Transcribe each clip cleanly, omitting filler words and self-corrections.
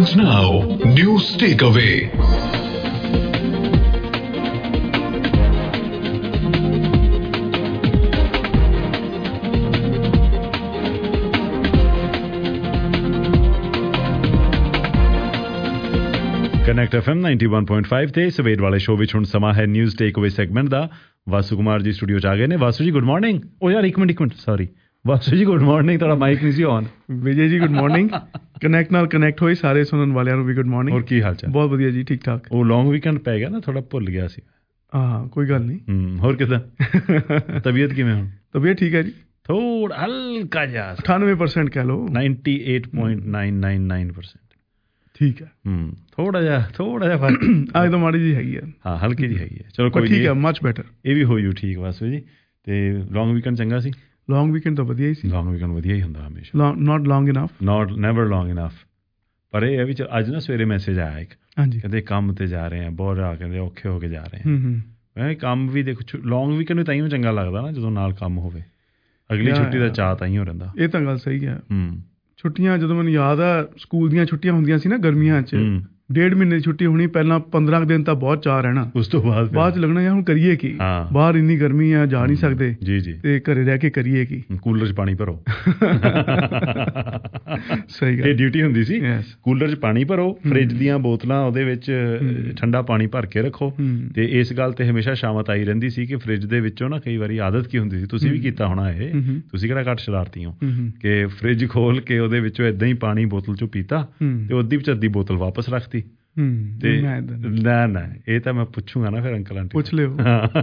And now, news takeaway. Connect FM 91.5 ਤੇ ਸਵੇਰ ਵਾਲੇ ਸ਼ੋਅ ਵਿੱਚ ਹੁਣ ਸਮਾਂ ਹੈ ਨਿਊਜ਼ ਟੇਕਅਵੇ ਸੈਗਮੈਂਟ ਦਾ। ਵਾਸੂ ਕੁਮਾਰ ਜੀ ਸਟੂਡੀਓ 'ਚ ਆ ਗਏ ਨੇ। ਵਾਸੂ ਜੀ ਗੁੱਡ ਮਾਰਨਿੰਗ। ਉਹ ਯਾਰ ਇੱਕ ਮਿੰਟ ਸੌਰੀ ਵਾਸੂ ਜੀ ਗੁੱਡ ਮਾਰਨਿੰਗ। ਤੁਹਾਡਾ ਮਾਈਕ ਨਹੀਂ ਸੀ ਔਨ। Vijay ji good morning. Connect ਨਾਲ ਕਨੈਕਟ ਹੋਏ ਸਾਰੇ ਸੁਣਨ ਵਾਲਿਆਂ ਨੂੰ ਵੀ ਗੁੱਡ ਮਾਰਨਿੰਗ। ਹੋਰ ਕੀ ਹਾਲ ਚਾਲ? ਬਹੁਤ ਵਧੀਆ ਜੀ, ਠੀਕ ਠਾਕ। ਉਹ ਲੌਂਗ ਵੀਕਐਂਡ ਪੈ ਗਿਆ ਨਾ, ਥੋੜਾ ਭੁੱਲ ਗਿਆ ਸੀ। ਹਾਂ ਕੋਈ ਗੱਲ ਨਹੀਂ। ਹੋਰ ਕਿੱਦਾਂ ਤਬੀਅਤ ਕਿਵੇਂ ਹੁਣ? ਤਬੀਅਤ ਠੀਕ ਹੈ ਜੀ, ਥੋੜਾ ਹਲਕਾ ਜਿਹਾ 98% ਕਹਿ ਲਓ, 98.999%। ਠੀਕ ਹੈ। ਥੋੜਾ ਜਿਹਾ ਫਰਕ ਅੱਜ ਤਾਂ ਮਾੜੀ ਜੀ ਹੈਗੀ ਹੈ। ਹਾਂ ਹਲਕੀ ਜੀ ਹੈਗੀ ਹੈ। ਚਲੋ ਕੋਈ ਠੀਕ ਹੈ, ਮਚ ਬੈਟਰ। ਇਹ ਵੀ ਹੋ ਜੂ ਠੀਕ ਵਾਸੂ ਜੀ। ਤੇ ਲੌਂਗ ਵੀਕਐਂਡ ਚੰਗਾ ਸੀ? ਲੌਂਗ ਵੀਕਐਂਡ ਤਾਂ ਵਧੀਆ ਹੀ ਸੀ। ਲੌਂਗ ਵੀਕਐਂਡ ਵਧੀਆ ਹੀ ਹੁੰਦਾ ਹਮੇਸ਼ਾ। Not long enough, never long enough. ਪਰ ਇਹ ਹੈ ਵੀ ਅੱਜ ਨਾ ਸਵੇਰੇ ਮੈਸੇਜ ਆਇਆ ਇੱਕ, ਹਾਂਜੀ, ਕਹਿੰਦੇ ਕੰਮ ਤੇ ਜਾ ਰਹੇ ਆ, ਬਹੁਤ ਕਹਿੰਦੇ ਔਖੇ ਹੋ ਕੇ ਜਾ ਰਹੇ ਆ। ਮੈਂ ਕੰਮ ਵੀ ਦੇਖੋ ਲੌਂਗ ਵੀਕਐਂਡ ਨੂੰ ਤਾਈਓ ਚੰਗਾ ਲੱਗਦਾ ਨਾ ਜਦੋਂ ਨਾਲ ਕੰਮ ਹੋਵੇ। ਅਗਲੀ ਛੁੱਟੀ ਦਾ ਚਾਅ ਤਾਈਓ ਰਹਿੰਦਾ। ਇਹ ਤਾਂ ਗੱਲ ਸਹੀ ਹੈ। ਛੁੱਟੀਆਂ ਜਦੋਂ ਮੈਨੂੰ ਯਾਦ ਆ ਸਕੂਲ ਦੀਆਂ ਛੁੱਟੀਆਂ ਹੁੰਦੀਆਂ ਸੀ ਨਾ ਗਰਮੀਆਂ 'ਚ, 1.5 ਮਹੀਨੇ ਦੀ ਛੁੱਟੀ ਹੋਣੀ, ਪਹਿਲਾਂ 15 ਦਿਨ ਤਾਂ ਬਹੁਤ ਚਾਅ ਰਹਿਣਾ, ਉਸ ਤੋਂ ਬਾਅਦ 'ਚ ਲੱਗਣਾ ਯਾਰ ਹੁਣ ਕਰੀਏ ਕੀ, ਬਾਹਰ ਇੰਨੀ ਗਰਮੀ ਆ ਜਾ ਨਹੀਂ ਸਕਦੇ ਜੀ ਜੀ, ਤੇ ਘਰੇ ਰਹਿ ਕੇ ਕਰੀਏ ਕੀ, ਕੂਲਰ 'ਚ ਪਾਣੀ ਭਰੋ। ਸਹੀ ਗੱਲ, ਇਹ ਡਿਊਟੀ ਹੁੰਦੀ ਸੀ। ਕੂਲਰ 'ਚ ਪਾਣੀ ਭਰੋ, ਫਰਿੱਜ ਦੀਆਂ ਬੋਤਲਾਂ ਉਹਦੇ ਵਿੱਚ ਠੰਡਾ ਪਾਣੀ ਭਰ ਕੇ ਰੱਖੋ। ਤੇ ਇਸ ਗੱਲ ਤੇ ਹਮੇਸ਼ਾ ਸ਼ਾਮਤ ਆਈ ਰਹਿੰਦੀ ਸੀ ਕਿ ਫਰਿੱਜ ਦੇ ਵਿੱਚੋਂ ਨਾ ਕਈ ਵਾਰੀ ਆਦਤ ਕੀ ਹੁੰਦੀ ਸੀ, ਤੁਸੀਂ ਵੀ ਕੀਤਾ ਹੋਣਾ ਇਹ, ਤੁਸੀਂ ਕਿਹੜਾ ਘੱਟ ਸ਼ਰਾਰਤੀ ਹੋ, ਕਿ ਫਰਿੱਜ ਖੋਲ ਕੇ ਉਹਦੇ ਵਿੱਚੋਂ ਏਦਾਂ ਹੀ ਪਾਣੀ ਬੋਤਲ 'ਚੋਂ ਪੀਤਾ ਤੇ ਉਹਦੀ ਵਿੱਚ ਅੱਧੀ ਬੋਤਲ ਵਾਪਸ ਰੱਖਤੀ। ਤੇ ਨਾ ਇਹ ਤਾਂ ਮੈਂ ਪੁੱਛੂਗਾ ਨਾ ਫਿਰ ਅੰਕਲ ਆਂਟੀ, ਪੁੱਛ ਲਿਓ।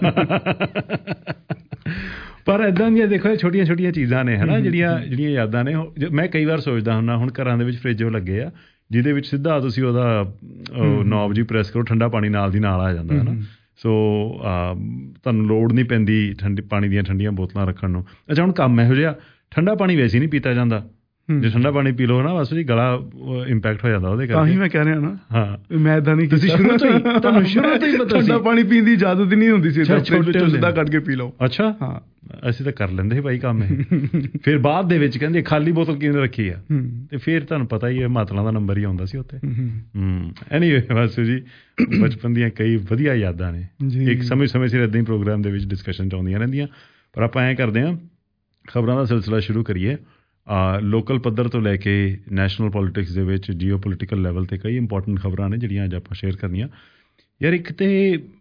ਪਰ ਏਦਾਂ ਦੀਆਂ ਦੇਖੋ ਛੋਟੀਆਂ ਛੋਟੀਆਂ ਚੀਜ਼ਾਂ ਨੇ ਹਨਾ, ਜਿਹੜੀਆਂ ਯਾਦਾਂ ਨੇ। ਮੈਂ ਕਈ ਵਾਰ ਸੋਚਦਾ ਹੁੰਦਾ, ਹੁਣ ਘਰਾਂ ਦੇ ਵਿੱਚ ਫਰਿੱਜ ਉਹ ਲੱਗੇ ਆ ਜਿਹਦੇ ਵਿੱਚ ਸਿੱਧਾ ਤੁਸੀਂ ਉਹਦਾ ਨੌਬ ਜੀ ਪ੍ਰੈਸ ਕਰੋ, ਠੰਡਾ ਪਾਣੀ ਨਾਲ ਦੀ ਨਾਲ ਆ ਜਾਂਦਾ ਹਨਾ। ਸੋ ਤੁਹਾਨੂੰ ਲੋੜ ਨਹੀਂ ਪੈਂਦੀ ਪਾਣੀ ਦੀਆਂ ਠੰਡੀਆਂ ਬੋਤਲਾਂ ਰੱਖਣ ਨੂੰ। ਅੱਛਾ ਹੁਣ ਕੰਮ ਇਹੋ ਜਿਹਾ, ਠੰਡਾ ਪਾਣੀ ਵੈਸੇ ਨਹੀਂ ਪੀਤਾ ਜਾਂਦਾ। ਜੇ ਠੰਡਾ ਪਾਣੀ ਪੀ ਲਓ ਨਾ ਬਸ ਜੀ ਗਲਾ ਇੰਪੈਕਟ ਹੋ ਜਾਂਦਾ ਉਹਦੇ ਕਰਕੇ। ਤਾਂ ਹੀ ਮੈਂ ਕਹਿ ਰਿਹਾ ਨਾ, ਹਾਂ ਮੈਂ ਏਦਾਂ ਨਹੀਂ, ਤੁਸੀਂ ਸ਼ੁਰੂ ਤੋਂ ਹੀ ਠੰਡਾ ਪਾਣੀ ਪੀਣ ਦੀ ਇਜਾਜ਼ਤ ਨਹੀਂ ਹੁੰਦੀ ਸੀ, ਸਿੱਧਾ ਕੱਢ ਕੇ ਪੀ ਲਓ। ਅੱਛਾ ਹਾਂ, ਅਸੀਂ ਤਾਂ ਕਰ ਲੈਂਦੇ ਸੀ ਭਾਈ ਕੰਮ ਇਹ। ਫਿਰ ਬਾਅਦ ਦੇ ਵਿੱਚ ਕਹਿੰਦੇ ਖਾਲੀ ਬੋਤਲ ਕਿਵੇਂ ਰੱਖੀ ਆ, ਤੇ ਫਿਰ ਤੁਹਾਨੂੰ ਪਤਾ ਹੀ ਹੈ ਮਾਤਲਾਂ ਦਾ ਨੰਬਰ ਹੀ ਆਉਂਦਾ ਸੀ ਉੱਥੇ। ਐਨੀਵੇ ਵਾਸੂ ਜੀ, ਬਚਪਨ ਦੀਆਂ ਕਈ ਵਧੀਆ ਯਾਦਾਂ ਨੇ। ਇੱਕ ਸਮੇਂ ਸਿਰ ਏਦਾਂ ਹੀ ਪ੍ਰੋਗਰਾਮ ਦੇ ਵਿੱਚ ਡਿਸਕਸ਼ਨ 'ਚ ਆਉਂਦੀਆਂ ਰਹਿੰਦੀਆਂ। ਪਰ ਆਪਾਂ ਐਂ ਕਰਦੇ ਹਾਂ, ਖਬਰਾਂ ਦਾ ਸਿਲਸਿਲਾ ਸ਼ੁਰੂ ਕਰੀਏ। ਲੋਕਲ ਪੱਧਰ ਤੋਂ ਲੈ ਕੇ ਨੈਸ਼ਨਲ ਪੋਲੀਟਿਕਸ ਦੇ ਵਿੱਚ ਜੀਓ ਪੋਲੀਟੀਕਲ ਲੈਵਲ 'ਤੇ ਕਈ ਇੰਪੋਰਟੈਂਟ ਖਬਰਾਂ ਨੇ ਜਿਹੜੀਆਂ ਅੱਜ ਆਪਾਂ ਸ਼ੇਅਰ ਕਰਨੀਆਂ। ਯਾਰ ਇੱਕ ਤਾਂ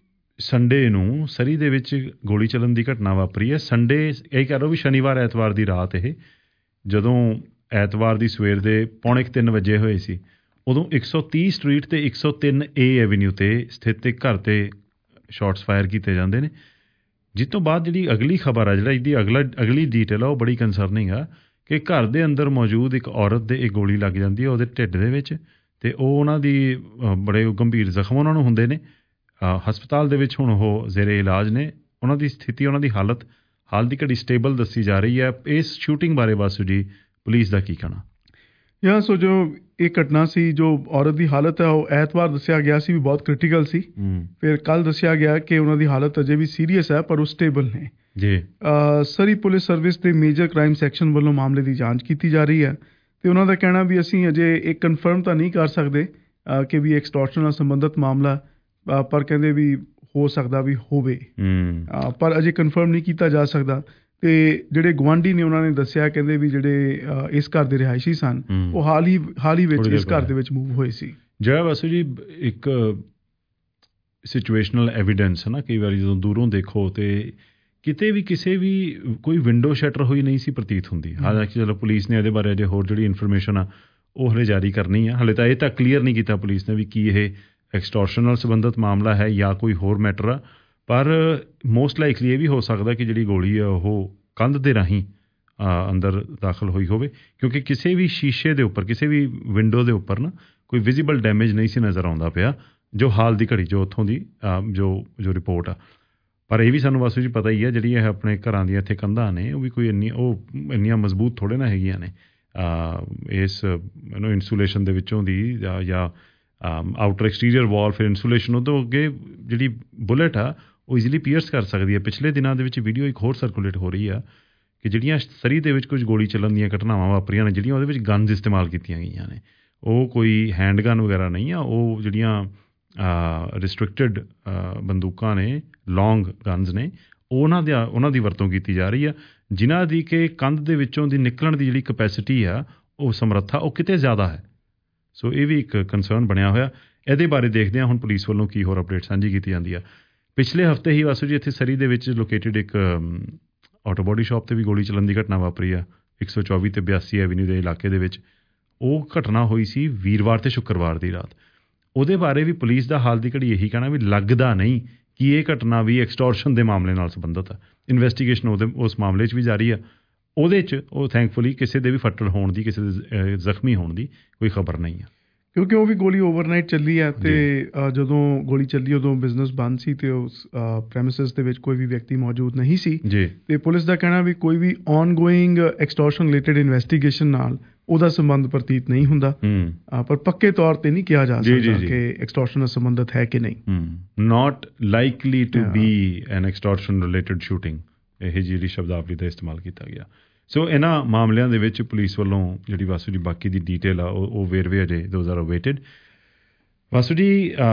ਸੰਡੇ ਨੂੰ ਸਰੀ ਦੇ ਵਿੱਚ ਗੋਲੀ ਚੱਲਣ ਦੀ ਘਟਨਾ ਵਾਪਰੀ ਹੈ। ਸੰਡੇ ਇਹ ਕਹਿ ਲਓ ਵੀ ਸ਼ਨੀਵਾਰ ਐਤਵਾਰ ਦੀ ਰਾਤ, ਇਹ ਜਦੋਂ ਐਤਵਾਰ ਦੀ ਸਵੇਰ ਦੇ 2:45 ਵਜੇ ਹੋਏ ਸੀ, ਉਦੋਂ 130 ਸਟਰੀਟ ਤੇ 103A ਐਵੀਨਿਊ ਤੇ ਸਥਿਤ ਇੱਕ ਘਰ ਤੇ ਸ਼ਾਟਸ ਫਾਇਰ ਕੀਤੇ ਜਾਂਦੇ ਨੇ। ਜਿਸ ਤੋਂ ਬਾਅਦ ਜਿਹੜੀ ਅਗਲੀ ਖਬਰ ਆ, ਜਿਹੜਾ ਇਹਦੀ ਅਗਲੀ ਡਿਟੇਲ ਆ, ਉਹ ਬੜੀ ਕੰਸਰਨਿੰਗ ਆ ਕਿ ਘਰ ਦੇ ਅੰਦਰ ਮੌਜੂਦ ਇੱਕ ਔਰਤ ਦੇ ਇੱਕ ਗੋਲੀ ਲੱਗ ਜਾਂਦੀ ਹੈ ਉਹਦੇ ਢਿੱਡ ਦੇ ਵਿੱਚ, ਤੇ ਉਹ ਉਹਨਾਂ ਦੀ ਬੜੇ ਗੰਭੀਰ ਜ਼ਖਮ ਉਹਨਾਂ ਨੂੰ ਹੁੰਦੇ ਨੇ। ਹਸਪਤਾਲ ਦੇ ਵਿੱਚ ਹੁਣ ਉਹ ਜ਼ੇਰੇ ਇਲਾਜ ਨੇ। ਉਹਨਾਂ ਦੀ ਸਥਿਤੀ, ਉਹਨਾਂ ਦੀ ਹਾਲਤ ਹਾਲ ਦੀ ਘੜੀ ਸਟੇਬਲ ਦੱਸੀ ਜਾ ਰਹੀ ਹੈ। ਇਸ ਸ਼ੂਟਿੰਗ ਬਾਰੇ ਵਾਸੂ ਜੀ ਪੁਲਿਸ ਦਾ ਕੀ ਕਹਿਣਾ? ਯਾਰ ਸੋ ਜੋ ਇਹ ਘਟਨਾ ਸੀ, ਜੋ ਔਰਤ ਦੀ ਹਾਲਤ ਹੈ, ਉਹ ਐਤਵਾਰ ਦੱਸਿਆ ਗਿਆ ਸੀ ਵੀ ਬਹੁਤ ਕ੍ਰਿਟੀਕਲ ਸੀ। ਫਿਰ ਕੱਲ੍ਹ ਦੱਸਿਆ ਗਿਆ ਕਿ ਉਹਨਾਂ ਦੀ ਹਾਲਤ ਅਜੇ ਵੀ ਸੀਰੀਅਸ ਹੈ, ਪਰ ਉਹ ਸਟੇਬਲ ਨੇ ਜੀ। ਸਰੀ ਪੁਲਿਸ ਸਰਵਿਸ ਦੇ ਮੇਜਰ ਕ੍ਰਾਈਮ ਸੈਕਸ਼ਨ ਵੱਲੋਂ ਮਾਮਲੇ ਦੀ ਜਾਂਚ ਕੀਤੀ ਜਾ ਰਹੀ ਹੈ, ਤੇ ਉਹਨਾਂ ਦਾ ਕਹਿਣਾ ਵੀ ਅਸੀਂ ਅਜੇ ਇਹ ਕਨਫਰਮ ਤਾਂ ਨਹੀਂ ਕਰ ਸਕਦੇ ਕਿ ਵੀ ਐਕਸਟੋਰਸ਼ਨ ਨਾਲ ਸੰਬੰਧਿਤ ਮਾਮਲਾ, ਪਰ ਕਹਿੰਦੇ ਵੀ ਹੋ ਸਕਦਾ ਵੀ ਹੋਵੇ, ਪਰ ਅਜੇ ਕਨਫਰਮ ਨਹੀਂ ਕੀਤਾ ਜਾ ਸਕਦਾ। ਤੇ ਜਿਹੜੇ ਗੁਆਂਢੀ ਨੇ ਉਹਨਾਂ ਨੇ ਦੱਸਿਆ, ਕਹਿੰਦੇ ਵੀ ਜਿਹੜੇ ਇਸ ਘਰ ਦੇ ਰਿਹਾਇਸ਼ੀ ਸਨ, ਉਹ ਹਾਲ ਹੀ ਵਿੱਚ ਇਸ ਘਰ ਦੇ ਵਿੱਚ ਮੂਵ ਹੋਏ ਸੀ। ਜੈ ਵਾਸੂ ਜੀ, ਇੱਕ ਸਿਚੁਏਸ਼ਨਲ ਐਵੀਡੈਂਸ ਹੈ ਨਾ, ਕਈ ਵਾਰੀ ਜਦੋਂ ਦੂਰੋਂ ਦੇਖੋ ਤੇ ਕਿਤੇ ਵੀ ਕਿਸੇ ਵੀ ਕੋਈ ਵਿੰਡੋ ਸ਼ਟਰ ਹੋਈ ਨਹੀਂ ਸੀ ਪ੍ਰਤੀਤ ਹੁੰਦੀ। ਹਾਲਾਂਕਿ ਚਲੋ ਪੁਲਿਸ ਨੇ ਇਹਦੇ ਬਾਰੇ ਅਜੇ ਹੋਰ ਜਿਹੜੀ ਇਨਫੋਰਮੇਸ਼ਨ ਆ ਉਹ ਹਲੇ ਜਾਰੀ ਕਰਨੀ ਆ। ਹਲੇ ਤਾਂ ਇਹ ਤਾਂ ਕਲੀਅਰ ਨਹੀਂ ਕੀਤਾ ਪੁਲਿਸ ਨੇ ਵੀ ਕੀ ਇਹ ਐਕਸਟੋਰਸ਼ਨ ਨਾਲ ਸੰਬੰਧਿਤ ਮਾਮਲਾ ਹੈ ਜਾਂ ਕੋਈ ਹੋਰ ਮੈਟਰ ਆ। ਪਰ ਮੋਸਟ ਲਾਈਕਲੀ ਇਹ ਵੀ ਹੋ ਸਕਦਾ ਕਿ ਜਿਹੜੀ ਗੋਲੀ ਆ ਉਹ ਕੰਧ ਦੇ ਰਾਹੀਂ ਅੰਦਰ ਦਾਖਲ ਹੋਈ ਹੋਵੇ, ਕਿਉਂਕਿ ਕਿਸੇ ਵੀ ਸ਼ੀਸ਼ੇ ਦੇ ਉੱਪਰ, ਕਿਸੇ ਵੀ ਵਿੰਡੋ ਦੇ ਉੱਪਰ ਨਾ ਕੋਈ ਵਿਜ਼ੀਬਲ ਡੈਮੇਜ ਨਹੀਂ ਸੀ ਨਜ਼ਰ ਆਉਂਦਾ ਪਿਆ, ਜੋ ਹਾਲ ਦੀ ਘੜੀ ਜੋ ਉੱਥੋਂ ਦੀ ਜੋ ਰਿਪੋਰਟ ਆ। ਪਰ ਇਹ ਵੀ ਸਾਨੂੰ ਵਾਸੂ ਜੀ ਪਤਾ ਹੀ ਹੈ, ਜਿਹੜੀਆਂ ਇਹ ਆਪਣੇ ਘਰਾਂ ਦੀਆਂ ਇੱਥੇ ਕੰਧਾਂ ਨੇ, ਉਹ ਵੀ ਕੋਈ ਇੰਨੀਆਂ ਮਜ਼ਬੂਤ ਥੋੜ੍ਹੇ ਨਾ ਹੈਗੀਆਂ ਨੇ। ਇਸ ਇਨਸੂਲੇਸ਼ਨ ਦੇ ਵਿੱਚੋਂ ਦੀ ਜਾਂ ਆਊਟਰ ਐਕਸਟੀਰੀਅਰ ਵਾਲ, ਫਿਰ ਇਨਸੂਲੇਸ਼ਨ, ਉਦੋਂ ਅੱਗੇ ਜਿਹੜੀ ਬੁਲੇਟ ਆ ਉਹ ਈਜ਼ੀਲੀ ਪੀਅਰਸ ਕਰ ਸਕਦੀ ਹੈ। ਪਿਛਲੇ ਦਿਨਾਂ ਦੇ ਵਿੱਚ ਵੀਡੀਓ ਇੱਕ ਹੋਰ ਸਰਕੂਲੇਟ ਹੋ ਰਹੀ ਆ ਕਿ ਜਿਹੜੀਆਂ ਸਰੀ ਦੇ ਵਿੱਚ ਕੁਝ ਗੋਲੀ ਚੱਲਣ ਦੀਆਂ ਘਟਨਾਵਾਂ ਵਾਪਰੀਆਂ ਨੇ, ਜਿਹੜੀਆਂ ਉਹਦੇ ਵਿੱਚ ਗਨਜ਼ ਇਸਤੇਮਾਲ ਕੀਤੀਆਂ ਗਈਆਂ ਨੇ। ਉਹ ਕੋਈ ਹੈਂਡਗਨ ਵਗੈਰਾ ਨਹੀਂ ਆ, ਉਹ ਜਿਹੜੀਆਂ ਰਿਸਟ੍ਰਿਕਟਡ ਬੰਦੂਕਾਂ ਨੇ, ਲੌਂਗ ਗਨਜ਼ ਨੇ, ਉਹਨਾਂ ਦੀ ਵਰਤੋਂ ਕੀਤੀ ਜਾ ਰਹੀ ਆ, ਜਿਨ੍ਹਾਂ ਦੀ ਕਿ ਕੰਧ ਦੇ ਵਿੱਚੋਂ ਦੀ ਨਿਕਲਣ ਦੀ ਜਿਹੜੀ ਕਪੈਸਿਟੀ ਆ, ਉਹ ਸਮਰੱਥਾ ਉਹ ਕਿਤੇ ਜ਼ਿਆਦਾ ਹੈ। ਸੋ ਇਹ ਵੀ ਇੱਕ ਕੰਸਰਨ ਬਣਿਆ ਹੋਇਆ। ਇਹਦੇ ਬਾਰੇ ਦੇਖਦੇ ਹਾਂ ਹੁਣ ਪੁਲਿਸ ਵੱਲੋਂ ਕੀ ਹੋਰ ਅਪਡੇਟ ਸਾਂਝੀ ਕੀਤੀ ਜਾਂਦੀ ਆ। ਪਿਛਲੇ ਹਫ਼ਤੇ ਹੀ ਵਾਸੂ ਜੀ ਇੱਥੇ ਸਰੀ ਦੇ ਵਿੱਚ ਲੋਕੇਟਡ ਇੱਕ ਆਟੋ ਬੋਡੀ ਸ਼ਾਪ 'ਤੇ ਵੀ ਗੋਲੀ ਚੱਲਣ ਦੀ ਘਟਨਾ ਵਾਪਰੀ ਆ, 124 ਤੇ 82 ਐਵੀਨਿਊ ਦੇ ਇਲਾਕੇ ਦੇ ਵਿੱਚ। ਉਹ ਘਟਨਾ ਹੋਈ ਸੀ ਵੀਰਵਾਰ ਤੇ ਸ਼ੁੱਕਰਵਾਰ ਦੀ ਰਾਤ। ਉਹਦੇ ਬਾਰੇ ਵੀ ਪੁਲਿਸ ਦਾ ਹਾਲ ਦੀ ਘੜੀ ਇਹੀ ਕਹਿਣਾ ਵੀ ਲੱਗਦਾ ਨਹੀਂ ਕਿ ਇਹ ਘਟਨਾ ਵੀ ਐਕਸਟੋਰਸ਼ਨ ਦੇ ਮਾਮਲੇ ਨਾਲ ਸੰਬੰਧਿਤ ਆ। ਇਨਵੈਸਟੀਗੇਸ਼ਨ ਉਸ ਮਾਮਲੇ 'ਚ ਵੀ ਜਾਰੀ ਆ। ਉਹਦੇ 'ਚ ਉਹ ਥੈਂਕਫੁਲੀ ਕਿਸੇ ਦੇ ਵੀ ਫੱਟੜ ਹੋਣ ਦੀ, ਕਿਸੇ ਦੇ ਜ਼ਖਮੀ ਹੋਣ ਦੀ ਕੋਈ ਖਬਰ ਨਹੀਂ ਆ, ਕਿਉਂਕਿ ਉਹ ਵੀ ਗੋਲੀ ਓਵਰਨਾਈਟ ਚੱਲੀ ਹੈ ਤੇ ਜਦੋਂ ਗੋਲੀ ਚੱਲੀ ਉਦੋਂ ਬਿਜ਼ਨਸ ਬੰਦ ਸੀ ਤੇ ਉਸ ਪ੍ਰੈਮਿਸਿਸ ਦੇ ਵਿੱਚ ਕੋਈ ਵੀ ਵਿਅਕਤੀ ਮੌਜੂਦ ਨਹੀਂ ਸੀ ਜੀ। ਤੇ ਪੁਲਿਸ ਦਾ ਕਹਿਣਾ ਵੀ ਕੋਈ ਵੀ ਔਨਗੋਇੰਗ ਐਕਸਟੋਰਸ਼ਨ ਰਿਲੇਟਡ ਇਨਵੈਸਟੀਗੇਸ਼ਨ ਨਾਲ ਉਹਦਾ ਸੰਬੰਧ ਪ੍ਰਤੀਤ ਨਹੀਂ ਹੁੰਦਾ, ਪਰ ਪੱਕੇ ਤੌਰ ਤੇ ਨਹੀਂ ਕਿਹਾ ਜਾ ਸਕਦਾ ਕਿ ਐਕਸਟੋਰਸ਼ਨ ਨਾਲ ਸੰਬੰਧਿਤ ਹੈ ਕਿ ਨਹੀਂ। Not likely to be an extortion related shooting, ਇਹ ਜਿਹੜੀ ਸ਼ਬਦਾਵਲੀ ਦਾ ਇਸਤੇਮਾਲ ਕੀਤਾ ਗਿਆ। ਸੋ ਇਹਨਾਂ ਮਾਮਲਿਆਂ ਦੇ ਵਿੱਚ ਪੁਲਿਸ ਵੱਲੋਂ ਜਿਹੜੀ ਵਾਸੂ ਜੀ ਬਾਕੀ ਦੀ ਡੀਟੇਲ ਆ ਉਹ ਵੇਰਵੇ ਅਜੇ those are awaited. Vasu ji